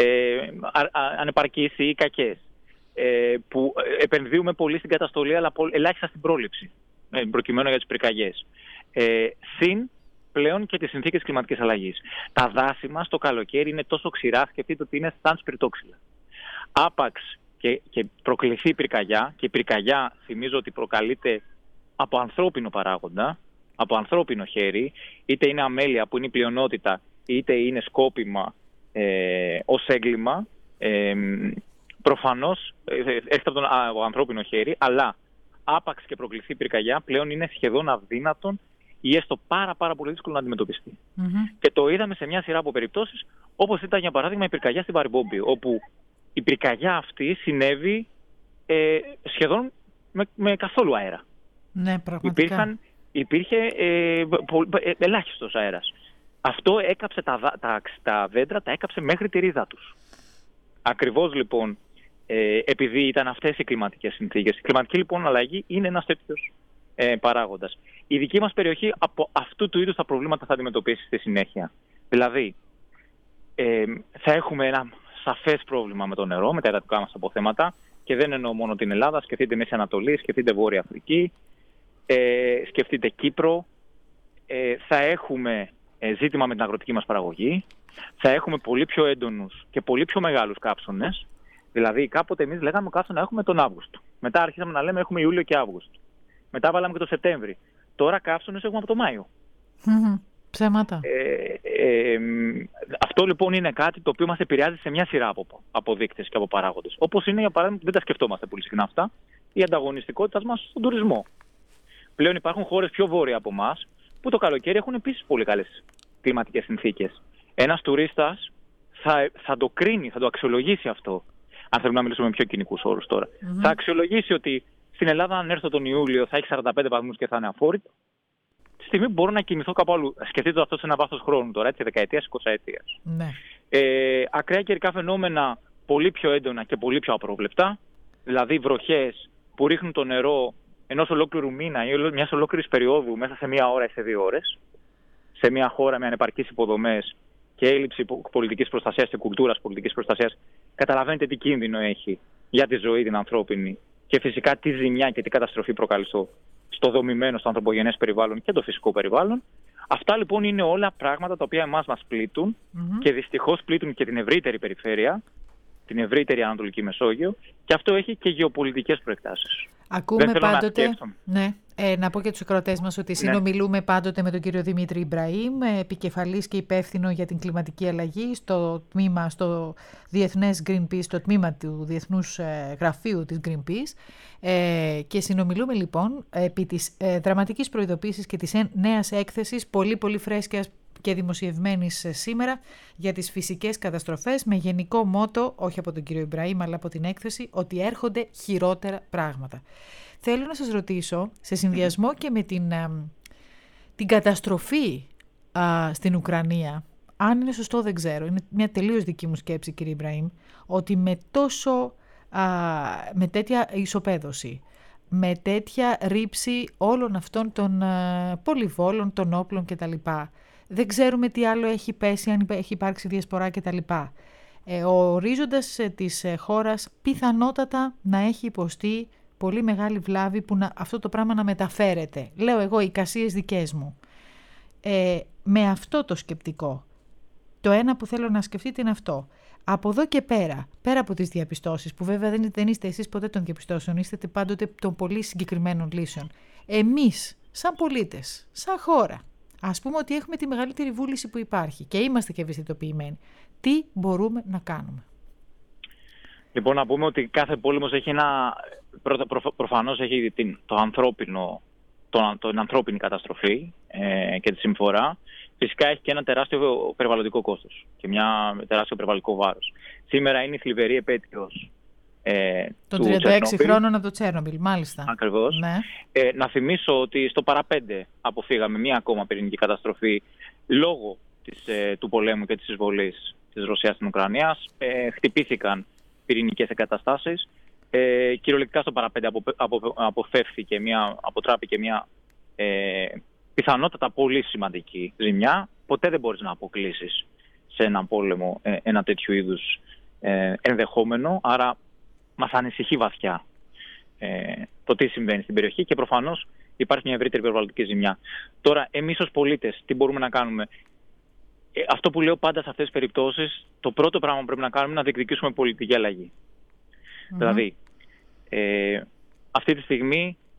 ανεπαρκείς ή κακές, που επενδύουμε πολύ στην καταστολή αλλά ελάχιστα στην πρόληψη, προκειμένου για τις πυρκαγιές. Συν πλέον και τις συνθήκες κλιματικής αλλαγής. Τα δάση μας το καλοκαίρι είναι τόσο ξηρά, σκεφτείτε ότι είναι σαν σπιρτόξυλα. Άπαξ και προκληθεί πυρκαγιά, και η πυρκαγιά θυμίζω ότι προκαλείται από ανθρώπινο παράγοντα, από ανθρώπινο χέρι, είτε είναι αμέλεια που είναι η πλειονότητα, είτε είναι σκόπιμα ως έγκλημα, προφανώς έρχεται από το ανθρώπινο χέρι, αλλά άπαξ και προκληθεί πυρκαγιά, πλέον είναι σχεδόν αδύνατον ή έστω πάρα πολύ δύσκολο να αντιμετωπιστεί. Και το είδαμε σε μια σειρά από περιπτώσεις, όπως ήταν για παράδειγμα η πυρκαγιά στην Παριμπόμπη, όπου η πυρκαγιά αυτή συνέβη σχεδόν με καθόλου αέρα. Ναι, πραγματικά. Υπήρχε ελάχιστος αέρας. Αυτό έκαψε τα δέντρα, τα έκαψε μέχρι τη ρίζα τους. Ακριβώς λοιπόν επειδή ήταν αυτές οι κλιματικές συνθήκες. Η κλιματική λοιπόν αλλαγή είναι ένας τέτοιος παράγοντας. Η δική μας περιοχή από αυτού του είδους τα προβλήματα θα αντιμετωπίσει στη συνέχεια. Δηλαδή, θα έχουμε ένα σαφές πρόβλημα με το νερό, με τα υδατικά μας αποθέματα, και δεν εννοώ μόνο την Ελλάδα, σκεφτείτε Μέση Ανατολή, σκεφτείτε Βόρεια Αφρική, σκεφτείτε Κύπρο. Θα έχουμε ζήτημα με την αγροτική μας παραγωγή, θα έχουμε πολύ πιο έντονους και πολύ πιο μεγάλους κάψονες. Δηλαδή, κάποτε εμείς λέγαμε καύσωνα έχουμε τον Αύγουστο. Μετά άρχισαμε να λέμε έχουμε Ιούλιο και Αύγουστο. Μετά βάλαμε και το Σεπτέμβρη. Τώρα καύσονες έχουμε από το Μάιο. Ψέματα. Αυτό λοιπόν είναι κάτι το οποίο μας επηρεάζει σε μια σειρά από δείκτες και από παράγοντες. Όπως είναι, για παράδειγμα, δεν τα σκεφτόμαστε πολύ συχνά αυτά, η ανταγωνιστικότητα μας στον τουρισμό. Πλέον υπάρχουν χώρες πιο βόρεια από εμάς που το καλοκαίρι έχουν επίσης πολύ καλές κλιματικές συνθήκες. Ένας τουρίστας θα το κρίνει, θα το αξιολογήσει αυτό. Αν θέλουμε να μιλήσουμε με πιο κοινικούς όρους τώρα. Θα αξιολογήσει ότι στην Ελλάδα, αν έρθω τον Ιούλιο, θα έχει 45 βαθμούς και θα είναι αφόρητο. Τη στιγμή που μπορώ να κινηθώ κάπου αλλού. Σκεφτείτε αυτό σε ένα βάθος χρόνου τώρα, έτσι, δεκαετίας, 20ετίας. Ναι. Ακραία καιρικά φαινόμενα πολύ πιο έντονα και πολύ πιο απρόβλεπτα. Δηλαδή βροχές που ρίχνουν το νερό ενός ολόκληρου μήνα ή μιας ολόκληρης περίοδου μέσα σε μία ώρα ή σε 2 ώρες. Σε μια χώρα με ανεπαρκείς υποδομές και έλλειψη πολιτικής προστασίας και κουλτούρας πολιτικής προστασίας, καταλαβαίνετε τι κίνδυνο έχει για τη ζωή την ανθρώπινη και φυσικά τι ζημιά και τι καταστροφή προκαλεί στο δομημένο, στο ανθρωπογενές περιβάλλον και το φυσικό περιβάλλον. Αυτά λοιπόν είναι όλα πράγματα τα οποία εμάς μας πλήττουν και δυστυχώς πλήττουν και την ευρύτερη περιφέρεια, την ευρύτερη Ανατολική Μεσόγειο, και αυτό έχει και γεωπολιτικές προεκτάσεις. Ακούμε πάντοτε. Να πω και τους ακροατές μας ότι συνομιλούμε πάντοτε με τον κύριο Δημήτρη Ιμπραήμ, επικεφαλής και υπεύθυνο για την κλιματική αλλαγή στο Διεθνές Greenpeace, στο τμήμα του Διεθνούς Γραφείου της Greenpeace, και συνομιλούμε λοιπόν επί της δραματικής προειδοποίησης και της νέας έκθεσης, πολύ φρέσκιας και δημοσιευμένης σήμερα, για τις φυσικές καταστροφές, με γενικό μότο, όχι από τον κύριο Ιμπραήμ αλλά από την έκθεση, ότι έρχονται χειρότερα πράγματα. Θέλω να σας ρωτήσω, σε συνδυασμό και με την καταστροφή στην Ουκρανία, αν είναι σωστό δεν ξέρω, είναι μια τελείως δική μου σκέψη κύριε Ιμπραήμ, ότι με τέτοια ισοπαίδωση, με τέτοια ρήψη όλων αυτών των πολυβόλων, των όπλων κτλ. Δεν ξέρουμε τι άλλο έχει πέσει, αν έχει υπάρξει διασπορά κτλ. Ο ορίζοντας της χώρας πιθανότατα να έχει υποστεί πολύ μεγάλη βλάβη που αυτό το πράγμα να μεταφέρεται. Λέω εγώ, οι εικασίες δικές μου. Με αυτό το σκεπτικό, το ένα που θέλω να σκεφτείτε είναι αυτό. Από εδώ και πέρα από τις διαπιστώσεις, που βέβαια δεν είστε εσείς ποτέ των διαπιστώσεων, είστε πάντοτε των πολύ συγκεκριμένων λύσεων. Εμείς, σαν πολίτες, σαν χώρα, ας πούμε ότι έχουμε τη μεγαλύτερη βούληση που υπάρχει και είμαστε και ευαισθητοποιημένοι. Τι μπορούμε να κάνουμε? Λοιπόν, να πούμε ότι κάθε πόλεμος έχει προφανώς έχει την ανθρώπινη καταστροφή και τη συμφορά. Φυσικά έχει και ένα τεράστιο περιβαλλοντικό κόστος και μια τεράστιο περιβαλλοντικό βάρος. Σήμερα είναι η θλιβερή επέτειος των 36 χρόνων από το Τσέρνομπιλ, μάλιστα. Ακριβώς. Ναι. Να θυμίσω ότι στο παραπέντε αποφύγαμε μία ακόμα πυρηνική καταστροφή λόγω του πολέμου και της εισβολής της Ρωσίας στην Ουκρανία. Χτυπήθηκαν πυρηνικές εγκαταστάσεις. Κυριολεκτικά στο παραπέντε αποτράπηκε μια πιθανότατα πολύ σημαντική ζημιά. Ποτέ δεν μπορείς να αποκλείσεις σε έναν πόλεμο ένα τέτοιου είδους ενδεχόμενο. Άρα μας ανησυχεί βαθιά το τι συμβαίνει στην περιοχή και προφανώς υπάρχει μια ευρύτερη περιβαλλοντική ζημιά. Τώρα, εμείς ως πολίτες, τι μπορούμε να κάνουμε? Αυτό που λέω πάντα σε αυτές τις περιπτώσεις, το πρώτο πράγμα που πρέπει να κάνουμε είναι να διεκδικήσουμε πολιτική αλλαγή. Δηλαδή, αυτή τη στιγμή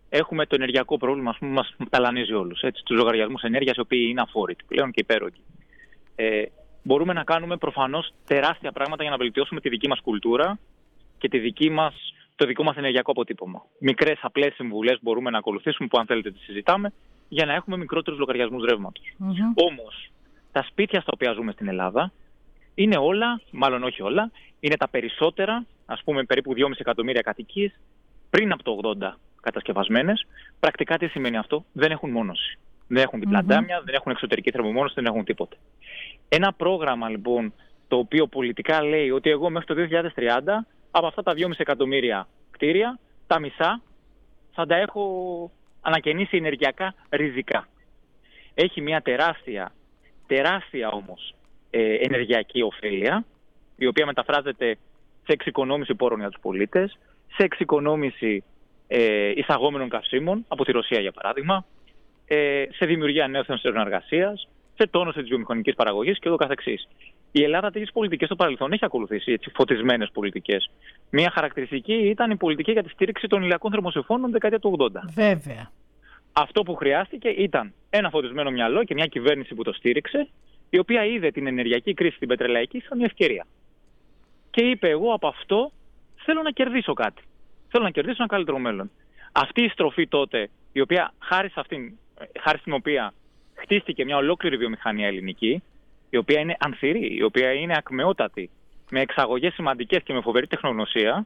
έχουμε το ενεργειακό πρόβλημα, ας πούμε, μας ταλανίζει όλους. Τους λογαριασμούς ενέργειας, οι οποίοι είναι αφόρητοι πλέον και υπέρογγοι. Μπορούμε να κάνουμε προφανώς τεράστια πράγματα για να βελτιώσουμε τη δική μας κουλτούρα και το δικό μας ενεργειακό αποτύπωμα. Μικρές απλές συμβουλές μπορούμε να ακολουθήσουμε, που αν θέλετε τις συζητάμε, για να έχουμε μικρότερους λογαριασμούς ρεύματος. Όμως, τα σπίτια στα οποία ζούμε στην Ελλάδα είναι όλα, μάλλον όχι όλα, είναι τα περισσότερα, ας πούμε περίπου 2,5 εκατομμύρια κατοικίες, πριν από το 80 κατασκευασμένες. Πρακτικά τι σημαίνει αυτό? Δεν έχουν μόνωση. Δεν έχουν διπλά ντάμια, δεν έχουν εξωτερική θερμομόνωση, δεν έχουν τίποτε. Ένα πρόγραμμα λοιπόν το οποίο πολιτικά λέει ότι εγώ μέχρι το 2030 από αυτά τα 2,5 εκατομμύρια κτίρια, τα μισά θα τα έχω ανακαινήσει ενεργειακά ριζικά. Έχει μια τεράστια όμως ενεργειακή ωφέλεια, η οποία μεταφράζεται σε εξοικονόμηση πόρων για τους πολίτες, σε εξοικονόμηση εισαγόμενων καυσίμων, από τη Ρωσία για παράδειγμα, σε δημιουργία νέων θέσεων εργασίας, σε τόνωση της βιομηχανικής παραγωγής και ούτω καθεξής. Η Ελλάδα τέτοιες πολιτικές στο παρελθόν έχει ακολουθήσει, έτσι, φωτισμένες πολιτικές. Μία χαρακτηριστική ήταν η πολιτική για τη στήριξη των ηλιακών θερμοσυφώνων δεκαετία του 80. Βέβαια. Αυτό που χρειάστηκε ήταν ένα φωτισμένο μυαλό και μια κυβέρνηση που το στήριξε, η οποία είδε την ενεργειακή κρίση στην πετρελαϊκή σαν μια ευκαιρία. Και είπε, εγώ από αυτό θέλω να κερδίσω κάτι. Θέλω να κερδίσω ένα καλύτερο μέλλον. Αυτή η στροφή τότε, η οποία χάρη στην οποία χτίστηκε μια ολόκληρη βιομηχανία ελληνική, η οποία είναι ανθυρή, η οποία είναι ακμεότατη, με εξαγωγές σημαντικές και με φοβερή τεχνογνωσία,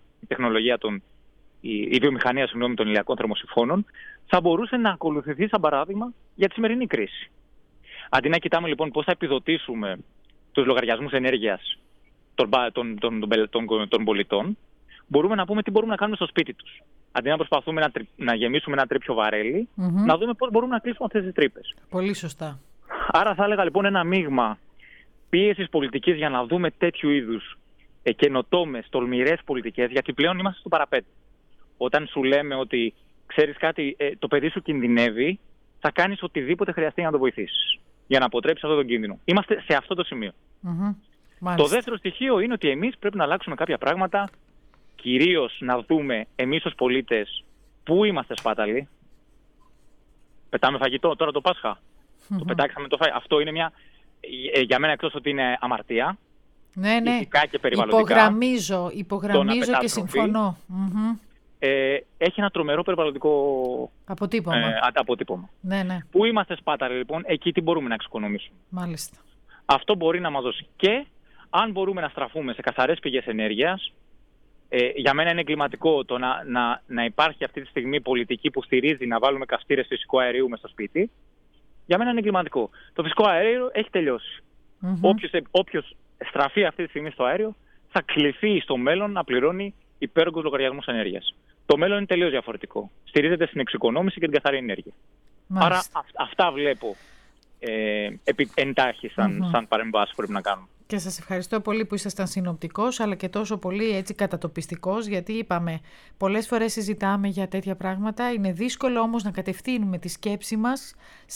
η βιομηχανία των ηλιακών θερμοσυφώνων, θα μπορούσε να ακολουθηθεί σαν παράδειγμα για τη σημερινή κρίση. Αντί να κοιτάμε λοιπόν πώς θα επιδοτήσουμε τους λογαριασμούς ενέργειας των πολιτών, μπορούμε να πούμε τι μπορούμε να κάνουμε στο σπίτι τους. Αντί να προσπαθούμε να γεμίσουμε ένα τρίπιο βαρέλι, να δούμε πώς μπορούμε να κλείσουμε αυτές τις τρύπες. Πολύ σωστά. Άρα θα έλεγα λοιπόν ένα μείγμα πίεσης πολιτικής για να δούμε τέτοιου είδους καινοτόμες, τολμηρές πολιτικές, γιατί πλέον είμαστε στο παραπέντε. Όταν σου λέμε ότι ξέρεις κάτι, το παιδί σου κινδυνεύει, θα κάνεις οτιδήποτε χρειαστεί να το βοηθήσεις για να αποτρέψεις αυτόν τον κίνδυνο. Είμαστε σε αυτό το σημείο. Το δεύτερο στοιχείο είναι ότι εμείς πρέπει να αλλάξουμε κάποια πράγματα, κυρίως να δούμε εμείς ως πολίτες πού είμαστε σπάταλοι. Πετάμε φαγητό τώρα το Πάσχα. Το πετάξαμε το φαγητό. Αυτό είναι για μένα, εκτός ότι είναι αμαρτία. Ναι. Ηθικά και περιβαλλοντικά. Υπογραμμίζω και συμφωνώ. Έχει ένα τρομερό περιβαλλοντικό αποτύπωμα. Ναι. Πού είμαστε σπάταλοι λοιπόν, εκεί τι μπορούμε να εξοικονομήσουμε. Μάλιστα. Αυτό μπορεί να μας δώσει. Και αν μπορούμε να στραφούμε σε καθαρές πηγές ενέργειας, για μένα είναι εγκληματικό το να υπάρχει αυτή τη στιγμή πολιτική που στηρίζει να βάλουμε καυστήρες φυσικού αερίου μες στο σπίτι. Για μένα είναι εγκληματικό. Το φυσικό αέριο έχει τελειώσει. Όποιος στραφεί αυτή τη στιγμή στο αέριο θα κληθεί στο μέλλον να πληρώνει υπέρογκους λογαριασμούς ενέργειας. Το μέλλον είναι τελείως διαφορετικό. Στηρίζεται στην εξοικονόμηση και την καθαρή ενέργεια. Άρα αυτά βλέπω εντάχει σαν παρεμβάσεις που πρέπει να κάνουμε. Και σας ευχαριστώ πολύ που ήσασταν συνοπτικός, αλλά και τόσο πολύ έτσι κατατοπιστικός, γιατί είπαμε πολλές φορές συζητάμε για τέτοια πράγματα. Είναι δύσκολο όμως να κατευθύνουμε τη σκέψη μας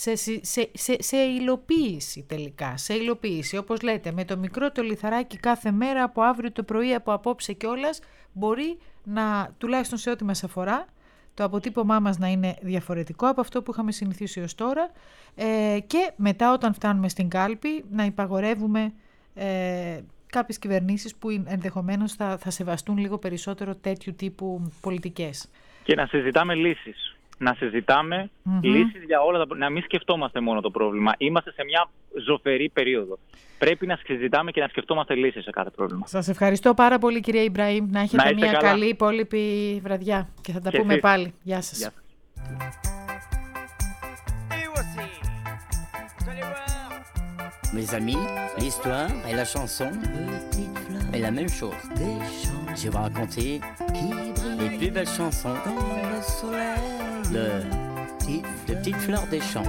σε υλοποίηση τελικά. Σε υλοποίηση, όπως λέτε, με το μικρό το λιθαράκι κάθε μέρα, από αύριο το πρωί, από απόψε κιόλας, μπορεί να, τουλάχιστον σε ό,τι μας αφορά, το αποτύπωμά μας να είναι διαφορετικό από αυτό που είχαμε συνηθίσει ως τώρα, και μετά όταν φτάνουμε στην κάλπη να υπαγορεύουμε κάποιες κυβερνήσεις που ενδεχομένως θα σεβαστούν λίγο περισσότερο τέτοιου τύπου πολιτικές. Και να συζητάμε λύσεις. Να συζητάμε λύσεις για όλα να μην σκεφτόμαστε μόνο το πρόβλημα. Είμαστε σε μια ζωφερή περίοδο. Πρέπει να συζητάμε και να σκεφτόμαστε λύσεις σε κάθε πρόβλημα. Σας ευχαριστώ πάρα πολύ, κυρία Ιμπραήμ. Να έχετε μια καλή υπόλοιπη βραδιά και θα τα πούμε εσείς πάλι. Γεια σας. Γεια σας. Mes amis, l'histoire et la chanson est la même chose. Je vais vous raconter les plus belles chansons de Petites Fleurs des Champs.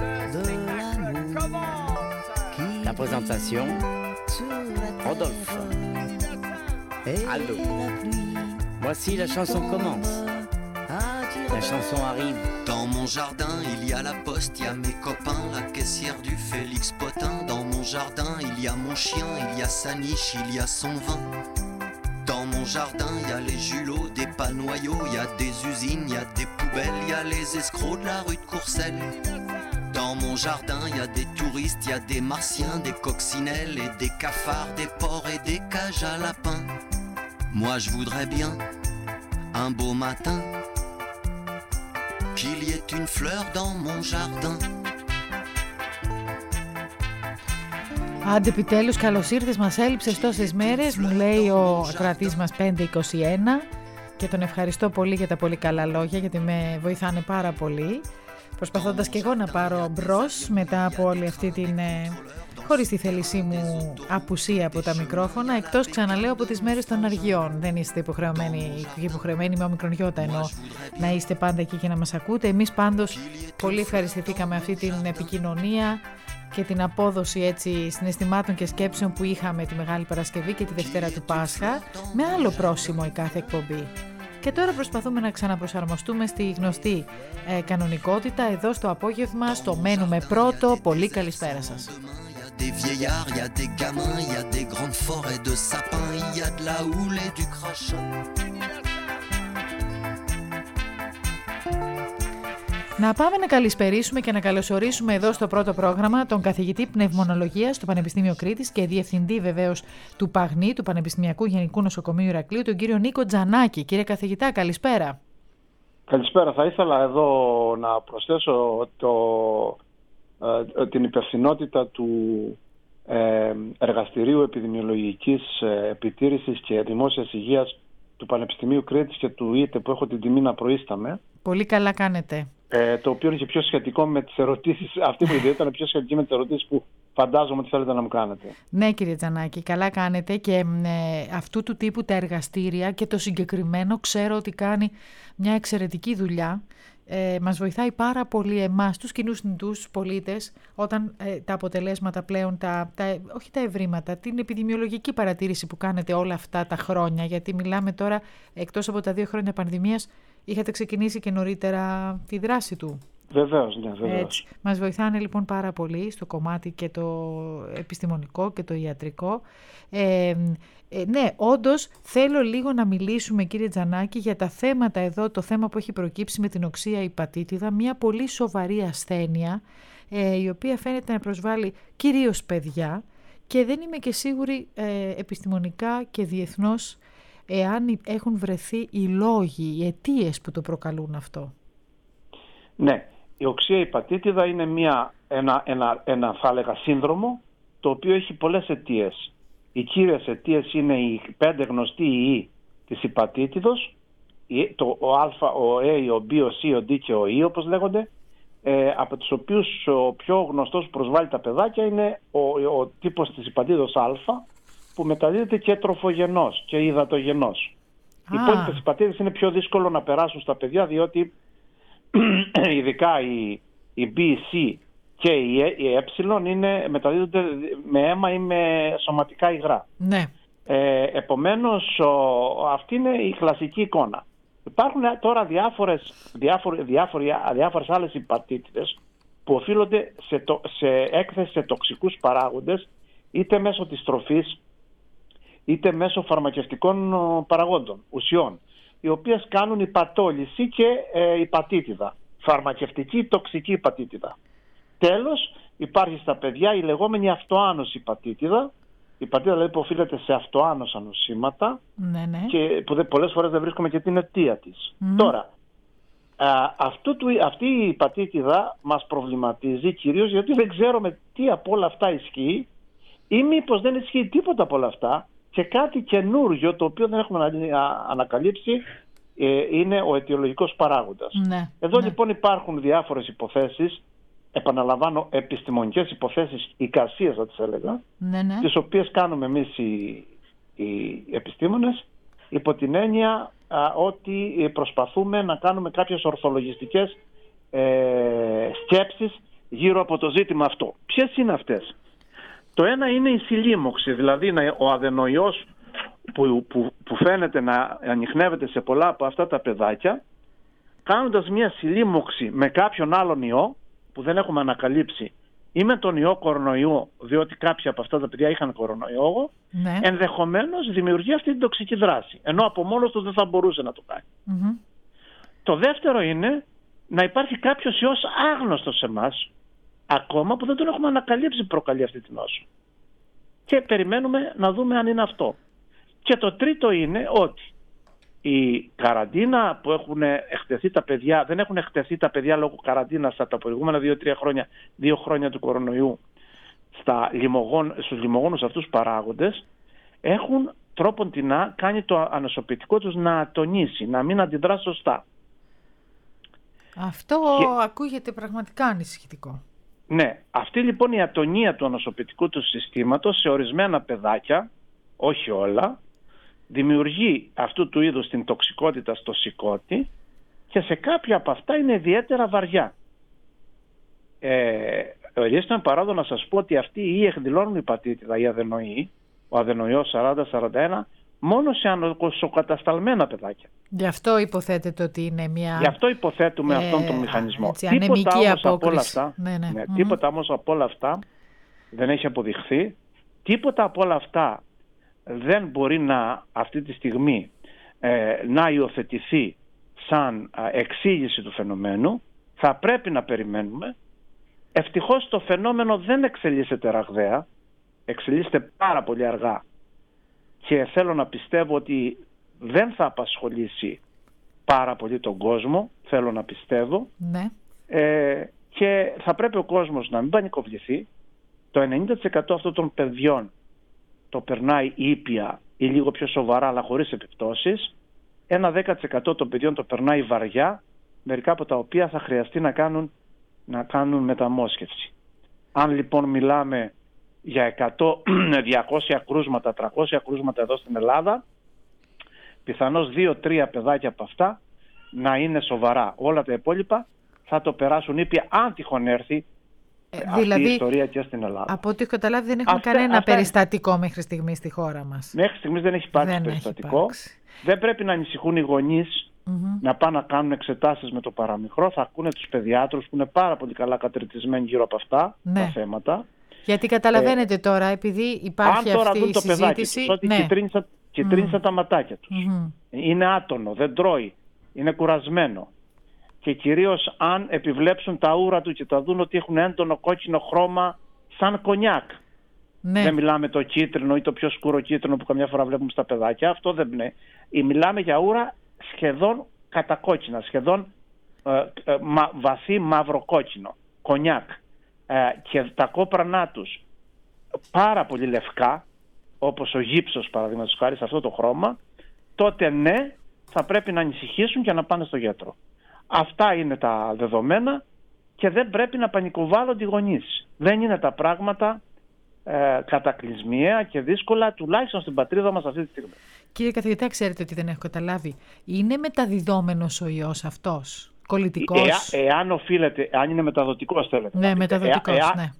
La présentation, Rodolphe. Aldo. Voici la chanson commence. La chanson arrive. Dans mon jardin, il y a la poste, il y a mes copains, la caissière du Félix Potin. Dans mon jardin, il y a mon chien, il y a sa niche, il y a son vin. Dans mon jardin, y a les julots, des panoyaux, y a des usines, y a des poubelles, y a les escrocs de la rue de Courcelles. Dans mon jardin, y a des touristes, y a des martiens, des coccinelles et des cafards, des porcs et des cages à lapins. Moi je voudrais bien, un beau matin, qu'il y ait une fleur dans mon jardin. Άντε επιτέλους, καλώς ήρθες, μας έλειψες τόσες μέρες, μου λέει ο ακροατής μας 521 και τον ευχαριστώ πολύ για τα πολύ καλά λόγια, γιατί με βοηθάνε πάρα πολύ, προσπαθώντας και εγώ να πάρω μπρος μετά από όλη αυτή την, χωρίς τη θέλησή μου, απουσία από τα μικρόφωνα, εκτός, ξαναλέω, από τις μέρες των αργιών. Δεν είστε υποχρεωμένοι με ομικρονιώτα, ενώ να είστε πάντα εκεί και να μας ακούτε. Εμείς πάντως πολύ ευχαριστηθήκαμε αυτή την επικοινωνία και την απόδοση έτσι συναισθημάτων και σκέψεων που είχαμε τη Μεγάλη Παρασκευή και τη Δευτέρα του Πάσχα, με άλλο πρόσημο η κάθε εκπομπή. Και τώρα προσπαθούμε να ξαναπροσαρμοστούμε στη γνωστή κανονικότητα εδώ στο απόγευμα, στο Μένουμε Πρώτο. Πολύ καλησπέρα σας. Des vieillards, y a des gamins, y a des grandes forêts de sapins, y a de la houle et du crachin. Να πάμε να καλησπερίσουμε και να καλωσορίσουμε εδώ στο πρώτο πρόγραμμα τον καθηγητή πνευμονολογίας στο Πανεπιστήμιο Κρήτης και διευθυντή βεβαίως του ΠΑΓΝΗ, του Πανεπιστημιακού Γενικού Νοσοκομείου Ηρακλείου, τον κύριο Νίκο Τζανάκη. Κύριε καθηγητά, καλησπέρα. Καλησπέρα. Θα ήθελα εδώ να προσθέσω την υπευθυνότητα του Εργαστηρίου Επιδημιολογικής Επιτήρησης και Δημόσιας Υγείας του Πανεπιστημίου Κρήτης και του ΙΤΕ, που έχω την τιμή να προείσταμαι. Πολύ καλά κάνετε. Το οποίο είναι και πιο σχετικό με τις ερωτήσεις, αυτή που ήταν πιο σχετική με τις ερωτήσεις που φαντάζομαι ότι θέλετε να μου κάνετε. Ναι, κύριε Τζανάκη, καλά κάνετε, και αυτού του τύπου τα εργαστήρια και το συγκεκριμένο ξέρω ότι κάνει μια εξαιρετική δουλειά. Μας βοηθάει πάρα πολύ εμάς, τους κοινούς πολίτες, όταν τα αποτελέσματα πλέον, όχι τα ευρήματα, την επιδημιολογική παρατήρηση που κάνετε όλα αυτά τα χρόνια, γιατί μιλάμε τώρα, εκτός από τα 2 χρόνια πανδημίας, είχατε ξεκινήσει και νωρίτερα τη δράση του. Βεβαίως, ναι, βεβαίως. Έτσι. Μας βοηθάνε λοιπόν πάρα πολύ στο κομμάτι και το επιστημονικό και το ιατρικό. Ναι, όντως θέλω λίγο να μιλήσουμε, κύριε Τζανάκη, για τα θέματα εδώ, το θέμα που έχει προκύψει με την οξεία υπατήτηδα, μια πολύ σοβαρή ασθένεια, η οποία φαίνεται να προσβάλλει κυρίως παιδιά, και δεν είμαι και σίγουρη επιστημονικά και διεθνώς εάν έχουν βρεθεί οι λόγοι, οι αιτίες που το προκαλούν αυτό. Ναι, η οξεία υπατήτηδα είναι ένα θα έλεγα σύνδρομο, το οποίο έχει πολλές αιτίες. Οι κύριες αιτίες είναι οι 5 γνωστοί ιοί της υπατήτηδος, ο Α, ο A, ο B, ο C, ο D και ο E, όπως λέγονται, από τους οποίους ο πιο γνωστός που προσβάλλει τα παιδάκια είναι ο τύπος της υπατήτηδος Α, που μεταδίδεται και τροφογενώς και υδατογενώς. Οι υπόλοιπες υπατήτηδες είναι πιο δύσκολο να περάσουν στα παιδιά, διότι ειδικά η B, η C και η μεταδίδονται με αίμα ή με σωματικά υγρά. Ναι. Επομένως, αυτή είναι η κλασική εικόνα. Υπάρχουν τώρα διάφορες άλλες υπατήτηδες που οφείλονται σε έκθεση σε τοξικούς παράγοντες, είτε μέσω της τροφής είτε μέσω φαρμακευτικών παραγόντων, ουσιών, οι οποίες κάνουν υπατόλυση και υπατήτηδα, φαρμακευτική τοξική υπατήτηδα. Τέλος, υπάρχει στα παιδιά η λεγόμενη αυτοάνωση υπατήτηδα, η υπατήτηδα δηλαδή που οφείλεται σε αυτοάνοσα νοσήματα, ναι. Και που πολλές φορές δεν βρίσκουμε και την αιτία της. Τώρα, αυτή η υπατήτηδα μας προβληματίζει κυρίως γιατί δεν ξέρουμε τι από όλα αυτά ισχύει ή μήπως δεν ισχύει τίποτα από όλα αυτά και κάτι καινούργιο το οποίο δεν έχουμε ανακαλύψει είναι ο αιτιολογικός παράγοντας. Ναι, Εδώ λοιπόν υπάρχουν διάφορες υποθέσεις, επαναλαμβάνω, επιστημονικές υποθέσεις, εικασίες θα τις έλεγα, τις οποίες κάνουμε εμείς οι επιστήμονες υπό την έννοια ότι προσπαθούμε να κάνουμε κάποιες ορθολογιστικές σκέψεις γύρω από το ζήτημα αυτό. Ποιες είναι αυτές? Το ένα είναι η συλλήμωξη, δηλαδή ο αδενοϊός που φαίνεται να ανιχνεύεται σε πολλά από αυτά τα παιδάκια, κάνοντας μια συλλήμωξη με κάποιον άλλον ιό που δεν έχουμε ανακαλύψει ή με τον ιό κορονοϊού, διότι κάποια από αυτά τα παιδιά είχαν κορονοϊό, Ναι. ενδεχομένως δημιουργεί αυτή την τοξική δράση. Ενώ από μόνος του δεν θα μπορούσε να το κάνει. Το δεύτερο είναι να υπάρχει κάποιος ιός άγνωστος σε εμάς, ακόμα που δεν τον έχουμε ανακαλύψει προκαλεί αυτή την νόσο. Και περιμένουμε να δούμε αν είναι αυτό. Και το τρίτο είναι ότι η καραντίνα που έχουν εκτεθεί τα παιδιά, δεν έχουν εκτεθεί τα παιδιά λόγω καραντίνας τα προηγούμενα 2-3 χρόνια, 2 χρόνια του κορονοϊού, στους λιμογόνους αυτούς παράγοντες, έχουν τρόπον τεινά κάνει το ανοσοποιητικό τους να ατονίσει, να μην αντιδράσει σωστά. Αυτό ακούγεται πραγματικά ανησυχητικό. Ναι, αυτή λοιπόν η ατονία του ανοσοποιητικού του συστήματος σε ορισμένα παιδάκια, όχι όλα, δημιουργεί αυτού του είδους την τοξικότητα στο σηκώτη και σε κάποια από αυτά είναι ιδιαίτερα βαριά. Ρίστε παράδο να σας πω ότι αυτοί οι εκδηλώνουν υπατήτηδα, η αδενοή, ο αδενοϊός 40-41, μόνο σε ανοσοκατασταλμένα παιδάκια. Γι' αυτό υποθέτεται ότι είναι μια... Γι' αυτό υποθέτουμε αυτόν τον μηχανισμό. Ανεμική απόκριση. Τίποτα όμως από όλα αυτά δεν έχει αποδειχθεί. Τίποτα από όλα αυτά δεν μπορεί να αυτή τη στιγμή να υιοθετηθεί σαν εξήγηση του φαινομένου. Θα πρέπει να περιμένουμε. Ευτυχώς το φαινόμενο δεν εξελίσσεται ραγδαία, εξελίσσεται πάρα πολύ αργά και θέλω να πιστεύω ότι δεν θα απασχολήσει πάρα πολύ τον κόσμο, θέλω να πιστεύω. Ναι. Και θα πρέπει ο κόσμος να μην πανικοβληθεί. Το 90% αυτών των παιδιών το περνάει ήπια ή λίγο πιο σοβαρά αλλά χωρίς επιπτώσεις. Ένα 10% των παιδιών το περνάει βαριά, μερικά από τα οποία θα χρειαστεί να κάνουν μεταμόσχευση. Αν λοιπόν μιλάμε για 100, 200 κρούσματα, 300 κρούσματα εδώ στην Ελλάδα, πιθανώς 2-3 παιδάκια από αυτά να είναι σοβαρά. Όλα τα υπόλοιπα θα το περάσουν ήπια αν τυχόν έρθει αυτή η ιστορία και στην Ελλάδα. Από ό,τι έχω καταλάβει δεν έχουμε κανένα περιστατικό μέχρι στιγμή στη χώρα μας. Μέχρι στιγμής δεν έχει υπάρξει περιστατικό. Δεν πρέπει να ανησυχούν οι γονείς να πάνε να κάνουν εξετάσεις με το παραμικρό. Θα ακούνε τους παιδιάτρους που είναι πάρα πολύ καλά κατρετισμένοι γύρω από αυτά τα θέματα. Γιατί καταλαβαίνετε τώρα, επειδή υπάρχει αυτή η συζήτηση... Ότι κυτρίνησαν τα ματάκια τους. Είναι άτονο, δεν τρώει, είναι κουρασμένο. Και κυρίως αν επιβλέψουν τα ούρα του και τα δουν ότι έχουν έντονο κόκκινο χρώμα σαν κονιάκ. Ναι. Δεν μιλάμε το κίτρινο ή το πιο σκούρο κίτρινο που καμιά φορά βλέπουμε στα παιδάκια. Αυτό δεν είναι. Μιλάμε για ούρα σχεδόν κατακόκκινα, σχεδόν βαθύ μαυροκόκκινο, κονιάκ. Και τα κόπρανά τους πάρα πολύ λευκά, όπως ο γύψος παραδείγματος χάρη σε αυτό το χρώμα, τότε ναι, θα πρέπει να ανησυχήσουν και να πάνε στο γιατρό. Αυτά είναι τα δεδομένα και δεν πρέπει να πανικοβάλλονται οι γονείς. Δεν είναι τα πράγματα κατακλυσμιαία και δύσκολα, τουλάχιστον στην πατρίδα μας αυτή τη στιγμή. Κύριε καθηγητά, ξέρετε ότι δεν έχω καταλάβει. Είναι μεταδιδόμενος ο ιός αυτός, κολλητικός? Εάν οφείλεται, αν είναι μεταδοτικός θέλετε. Ναι, μεταδοτικός, ναι.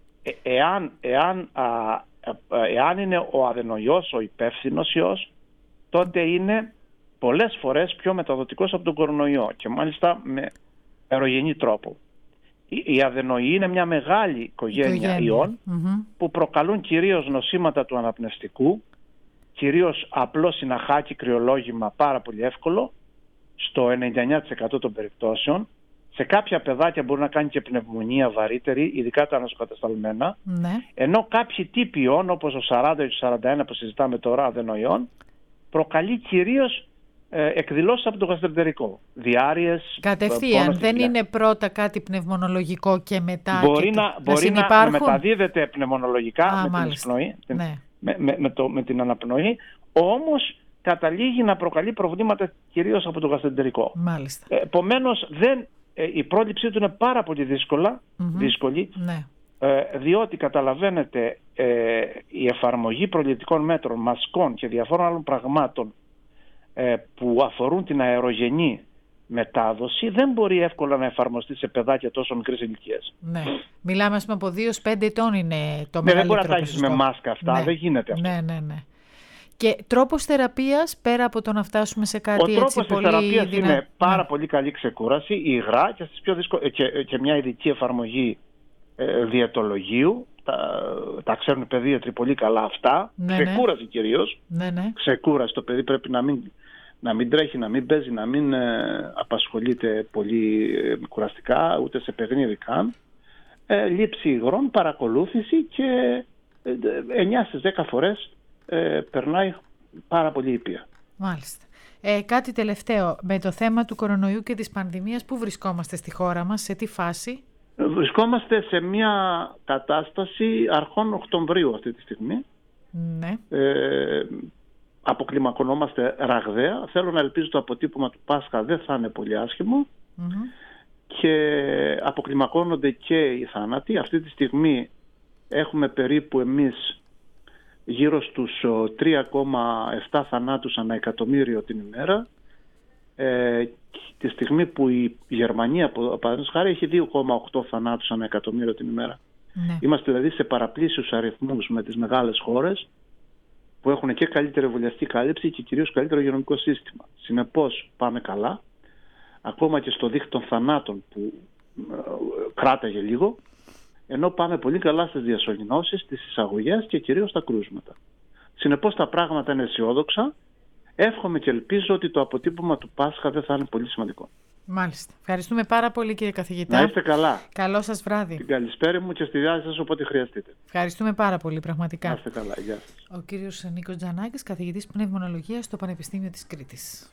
Εάν είναι ο αδενοϊός, ο υπεύθυνος ιός, τότε είναι πολλές φορές πιο μεταδοτικός από τον κορονοϊό και μάλιστα με αερογενή τρόπο. Η αδενοϊή είναι μια μεγάλη οικογένεια ιών που προκαλούν κυρίως νοσήματα του αναπνευστικού, κυρίως απλό συναχάκι, κρυολόγημα πάρα πολύ εύκολο, στο 99% των περιπτώσεων. Σε κάποια παιδάκια μπορεί να κάνει και πνευμονία βαρύτερη, ειδικά τα ανοσοκατασταλμένα. Ναι. Ενώ κάποιοι τύποι ιών, όπως ο 40 ή ο 41 που συζητάμε τώρα, αδενοϊών, προκαλεί κυρίως εκδηλώσεις από το γαστρεντερικό. Διάρειες. Κατευθείαν. Δεν είναι πρώτα κάτι πνευμονολογικό και μετά μπορεί να μεταδίδεται πνευμονολογικά με την εισπνοή, με την αναπνοή, όμως καταλήγει να προκαλεί προβλήματα κυρίως από το γαστρεντερικό. Μάλιστα. Επομένως η πρόληψή του είναι πάρα πολύ δύσκολη, ναι. Διότι καταλαβαίνετε η εφαρμογή προληπτικών μέτρων, μασκών και διαφόρων άλλων πραγμάτων που αφορούν την αερογενή μετάδοση δεν μπορεί εύκολα να εφαρμοστεί σε παιδάκια τόσο μικρής ηλικίας. Ναι. Μιλάμε ας πούμε από 2-5 ετών είναι το μεγαλύτερο δεν μπορεί να τα έχεις με μάσκα αυτά, δεν γίνεται αυτό. Ναι. Και τρόπος θεραπείας, πέρα από το να φτάσουμε σε κάτι έτσι πολύ... Ο τρόπος θεραπείας είναι πάρα πολύ καλή ξεκούραση, η υγρά και, και μια ειδική εφαρμογή διαιτολογίου, τα ξέρουν οι παιδίατροι πολύ καλά αυτά, ξεκούραση κυρίως, ξεκούραση, το παιδί πρέπει να μην τρέχει, να μην παίζει, να μην απασχολείται πολύ κουραστικά, ούτε σε παιχνίδι καν, λήψη υγρών, παρακολούθηση και 9 στις 10 φορές περνάει πάρα πολύ ήπια. Μάλιστα. Κάτι τελευταίο, με το θέμα του κορονοϊού και της πανδημίας, πού βρισκόμαστε στη χώρα μας, σε τι φάση? Βρισκόμαστε σε μια κατάσταση αρχών Οκτωβρίου αυτή τη στιγμή. Ναι. Αποκλιμακωνόμαστε ραγδαία. Θέλω να ελπίζω το αποτύπωμα του Πάσχα δεν θα είναι πολύ άσχημο. Και αποκλιμακώνονται και οι θάνατοι. Αυτή τη στιγμή έχουμε περίπου εμείς γύρω στους 3,7 θανάτους ανά εκατομμύριο την ημέρα. Τη στιγμή που η Γερμανία, παραδείγματος χάρη, έχει 2,8 θανάτους ανά εκατομμύριο την ημέρα. Ναι. Είμαστε δηλαδή σε παραπλήσιους αριθμούς με τις μεγάλες χώρες που έχουν και καλύτερη εμβολιαστική κάλυψη και κυρίως καλύτερο υγειονομικό σύστημα. Συνεπώς πάμε καλά, ακόμα και στο δίκτυο των θανάτων που κράταγε λίγο, ενώ πάμε πολύ καλά στις διασωληνώσεις, στις εισαγωγές και κυρίως στα κρούσματα. Συνεπώς τα πράγματα είναι αισιόδοξα. Εύχομαι και ελπίζω ότι το αποτύπωμα του Πάσχα δεν θα είναι πολύ σημαντικό. Μάλιστα. Ευχαριστούμε πάρα πολύ, κύριε καθηγητά. Να είστε καλά. Καλό σας βράδυ. Την καλησπέρα μου και στη διάθεση σας όποτε χρειαστείτε. Ευχαριστούμε πάρα πολύ, πραγματικά. Να είστε καλά. Γεια σας. Ο κύριος Νίκος Τζανάκης, καθηγητής πνευμονολογίας στο Πανεπιστήμιο της Κρήτης.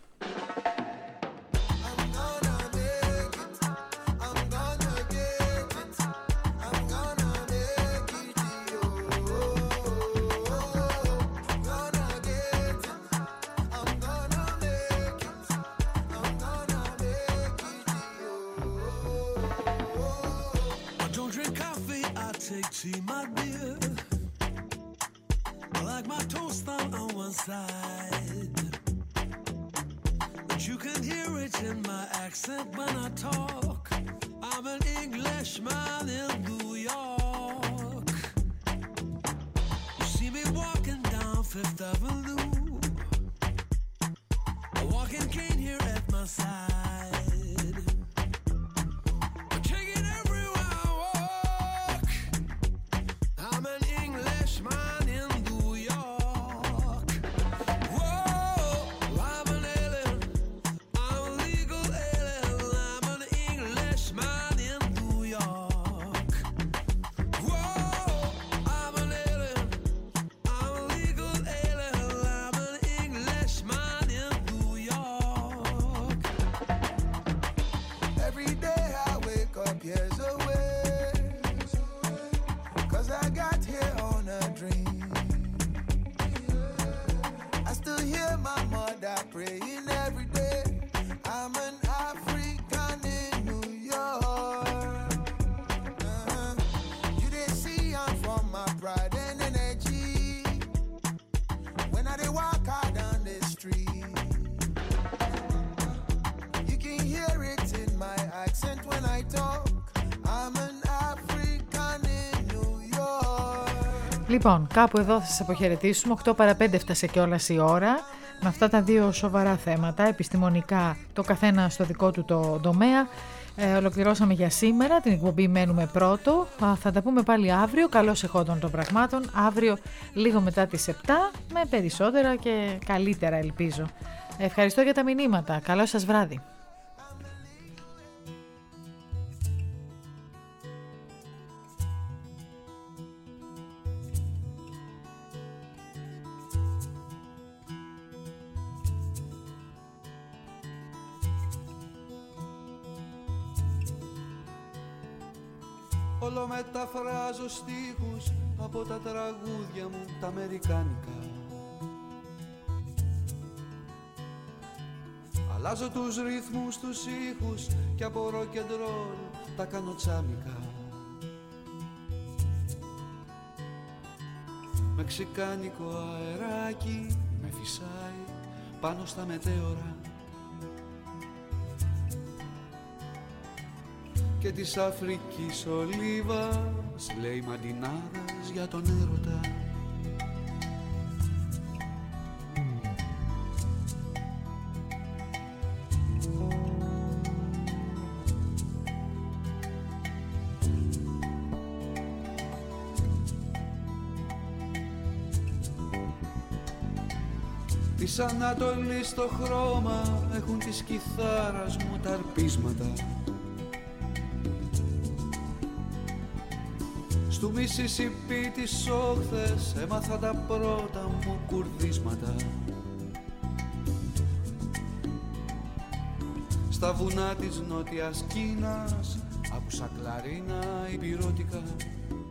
Tea, my dear, I like my toast on one side, but you can hear it in my accent when I talk. I'm an Englishman in New York. You see me walking down Fifth Avenue, a walking cane here at my side. Λοιπόν, κάπου εδώ θα σας αποχαιρετήσουμε. 8 παρα 5 έφτασε κιόλας η ώρα. Με αυτά τα δύο σοβαρά θέματα, επιστημονικά, το καθένα στο δικό του το τομέα. Ολοκληρώσαμε για σήμερα την εκπομπή «Μένουμε πρώτο». Θα τα πούμε πάλι αύριο, καλώς εχόντων των πραγμάτων. Αύριο λίγο μετά τις 7, με περισσότερα και καλύτερα ελπίζω. Ευχαριστώ για τα μηνύματα. Καλό σας βράδυ. Όλο μεταφράζω στίχους από τα τραγούδια μου τα αμερικάνικα. Αλλάζω τους ρυθμούς, τους ήχους και από rock and roll τα κάνω τσάμικα. Μεξικάνικο αεράκι με φυσάει πάνω στα μετέωρα και της Αφρικής ολίβας λέει μαντινάδας για τον έρωτα. Της Ανατολής το χρώμα έχουν της κιθάρας μου τα αρπίσματα. Στου Μισισιπί τις όχθες έμαθα τα πρώτα μου κουρδίσματα. Στα βουνά της Νότιας Κίνας άκουσα κλαρίνα υπηρώτικα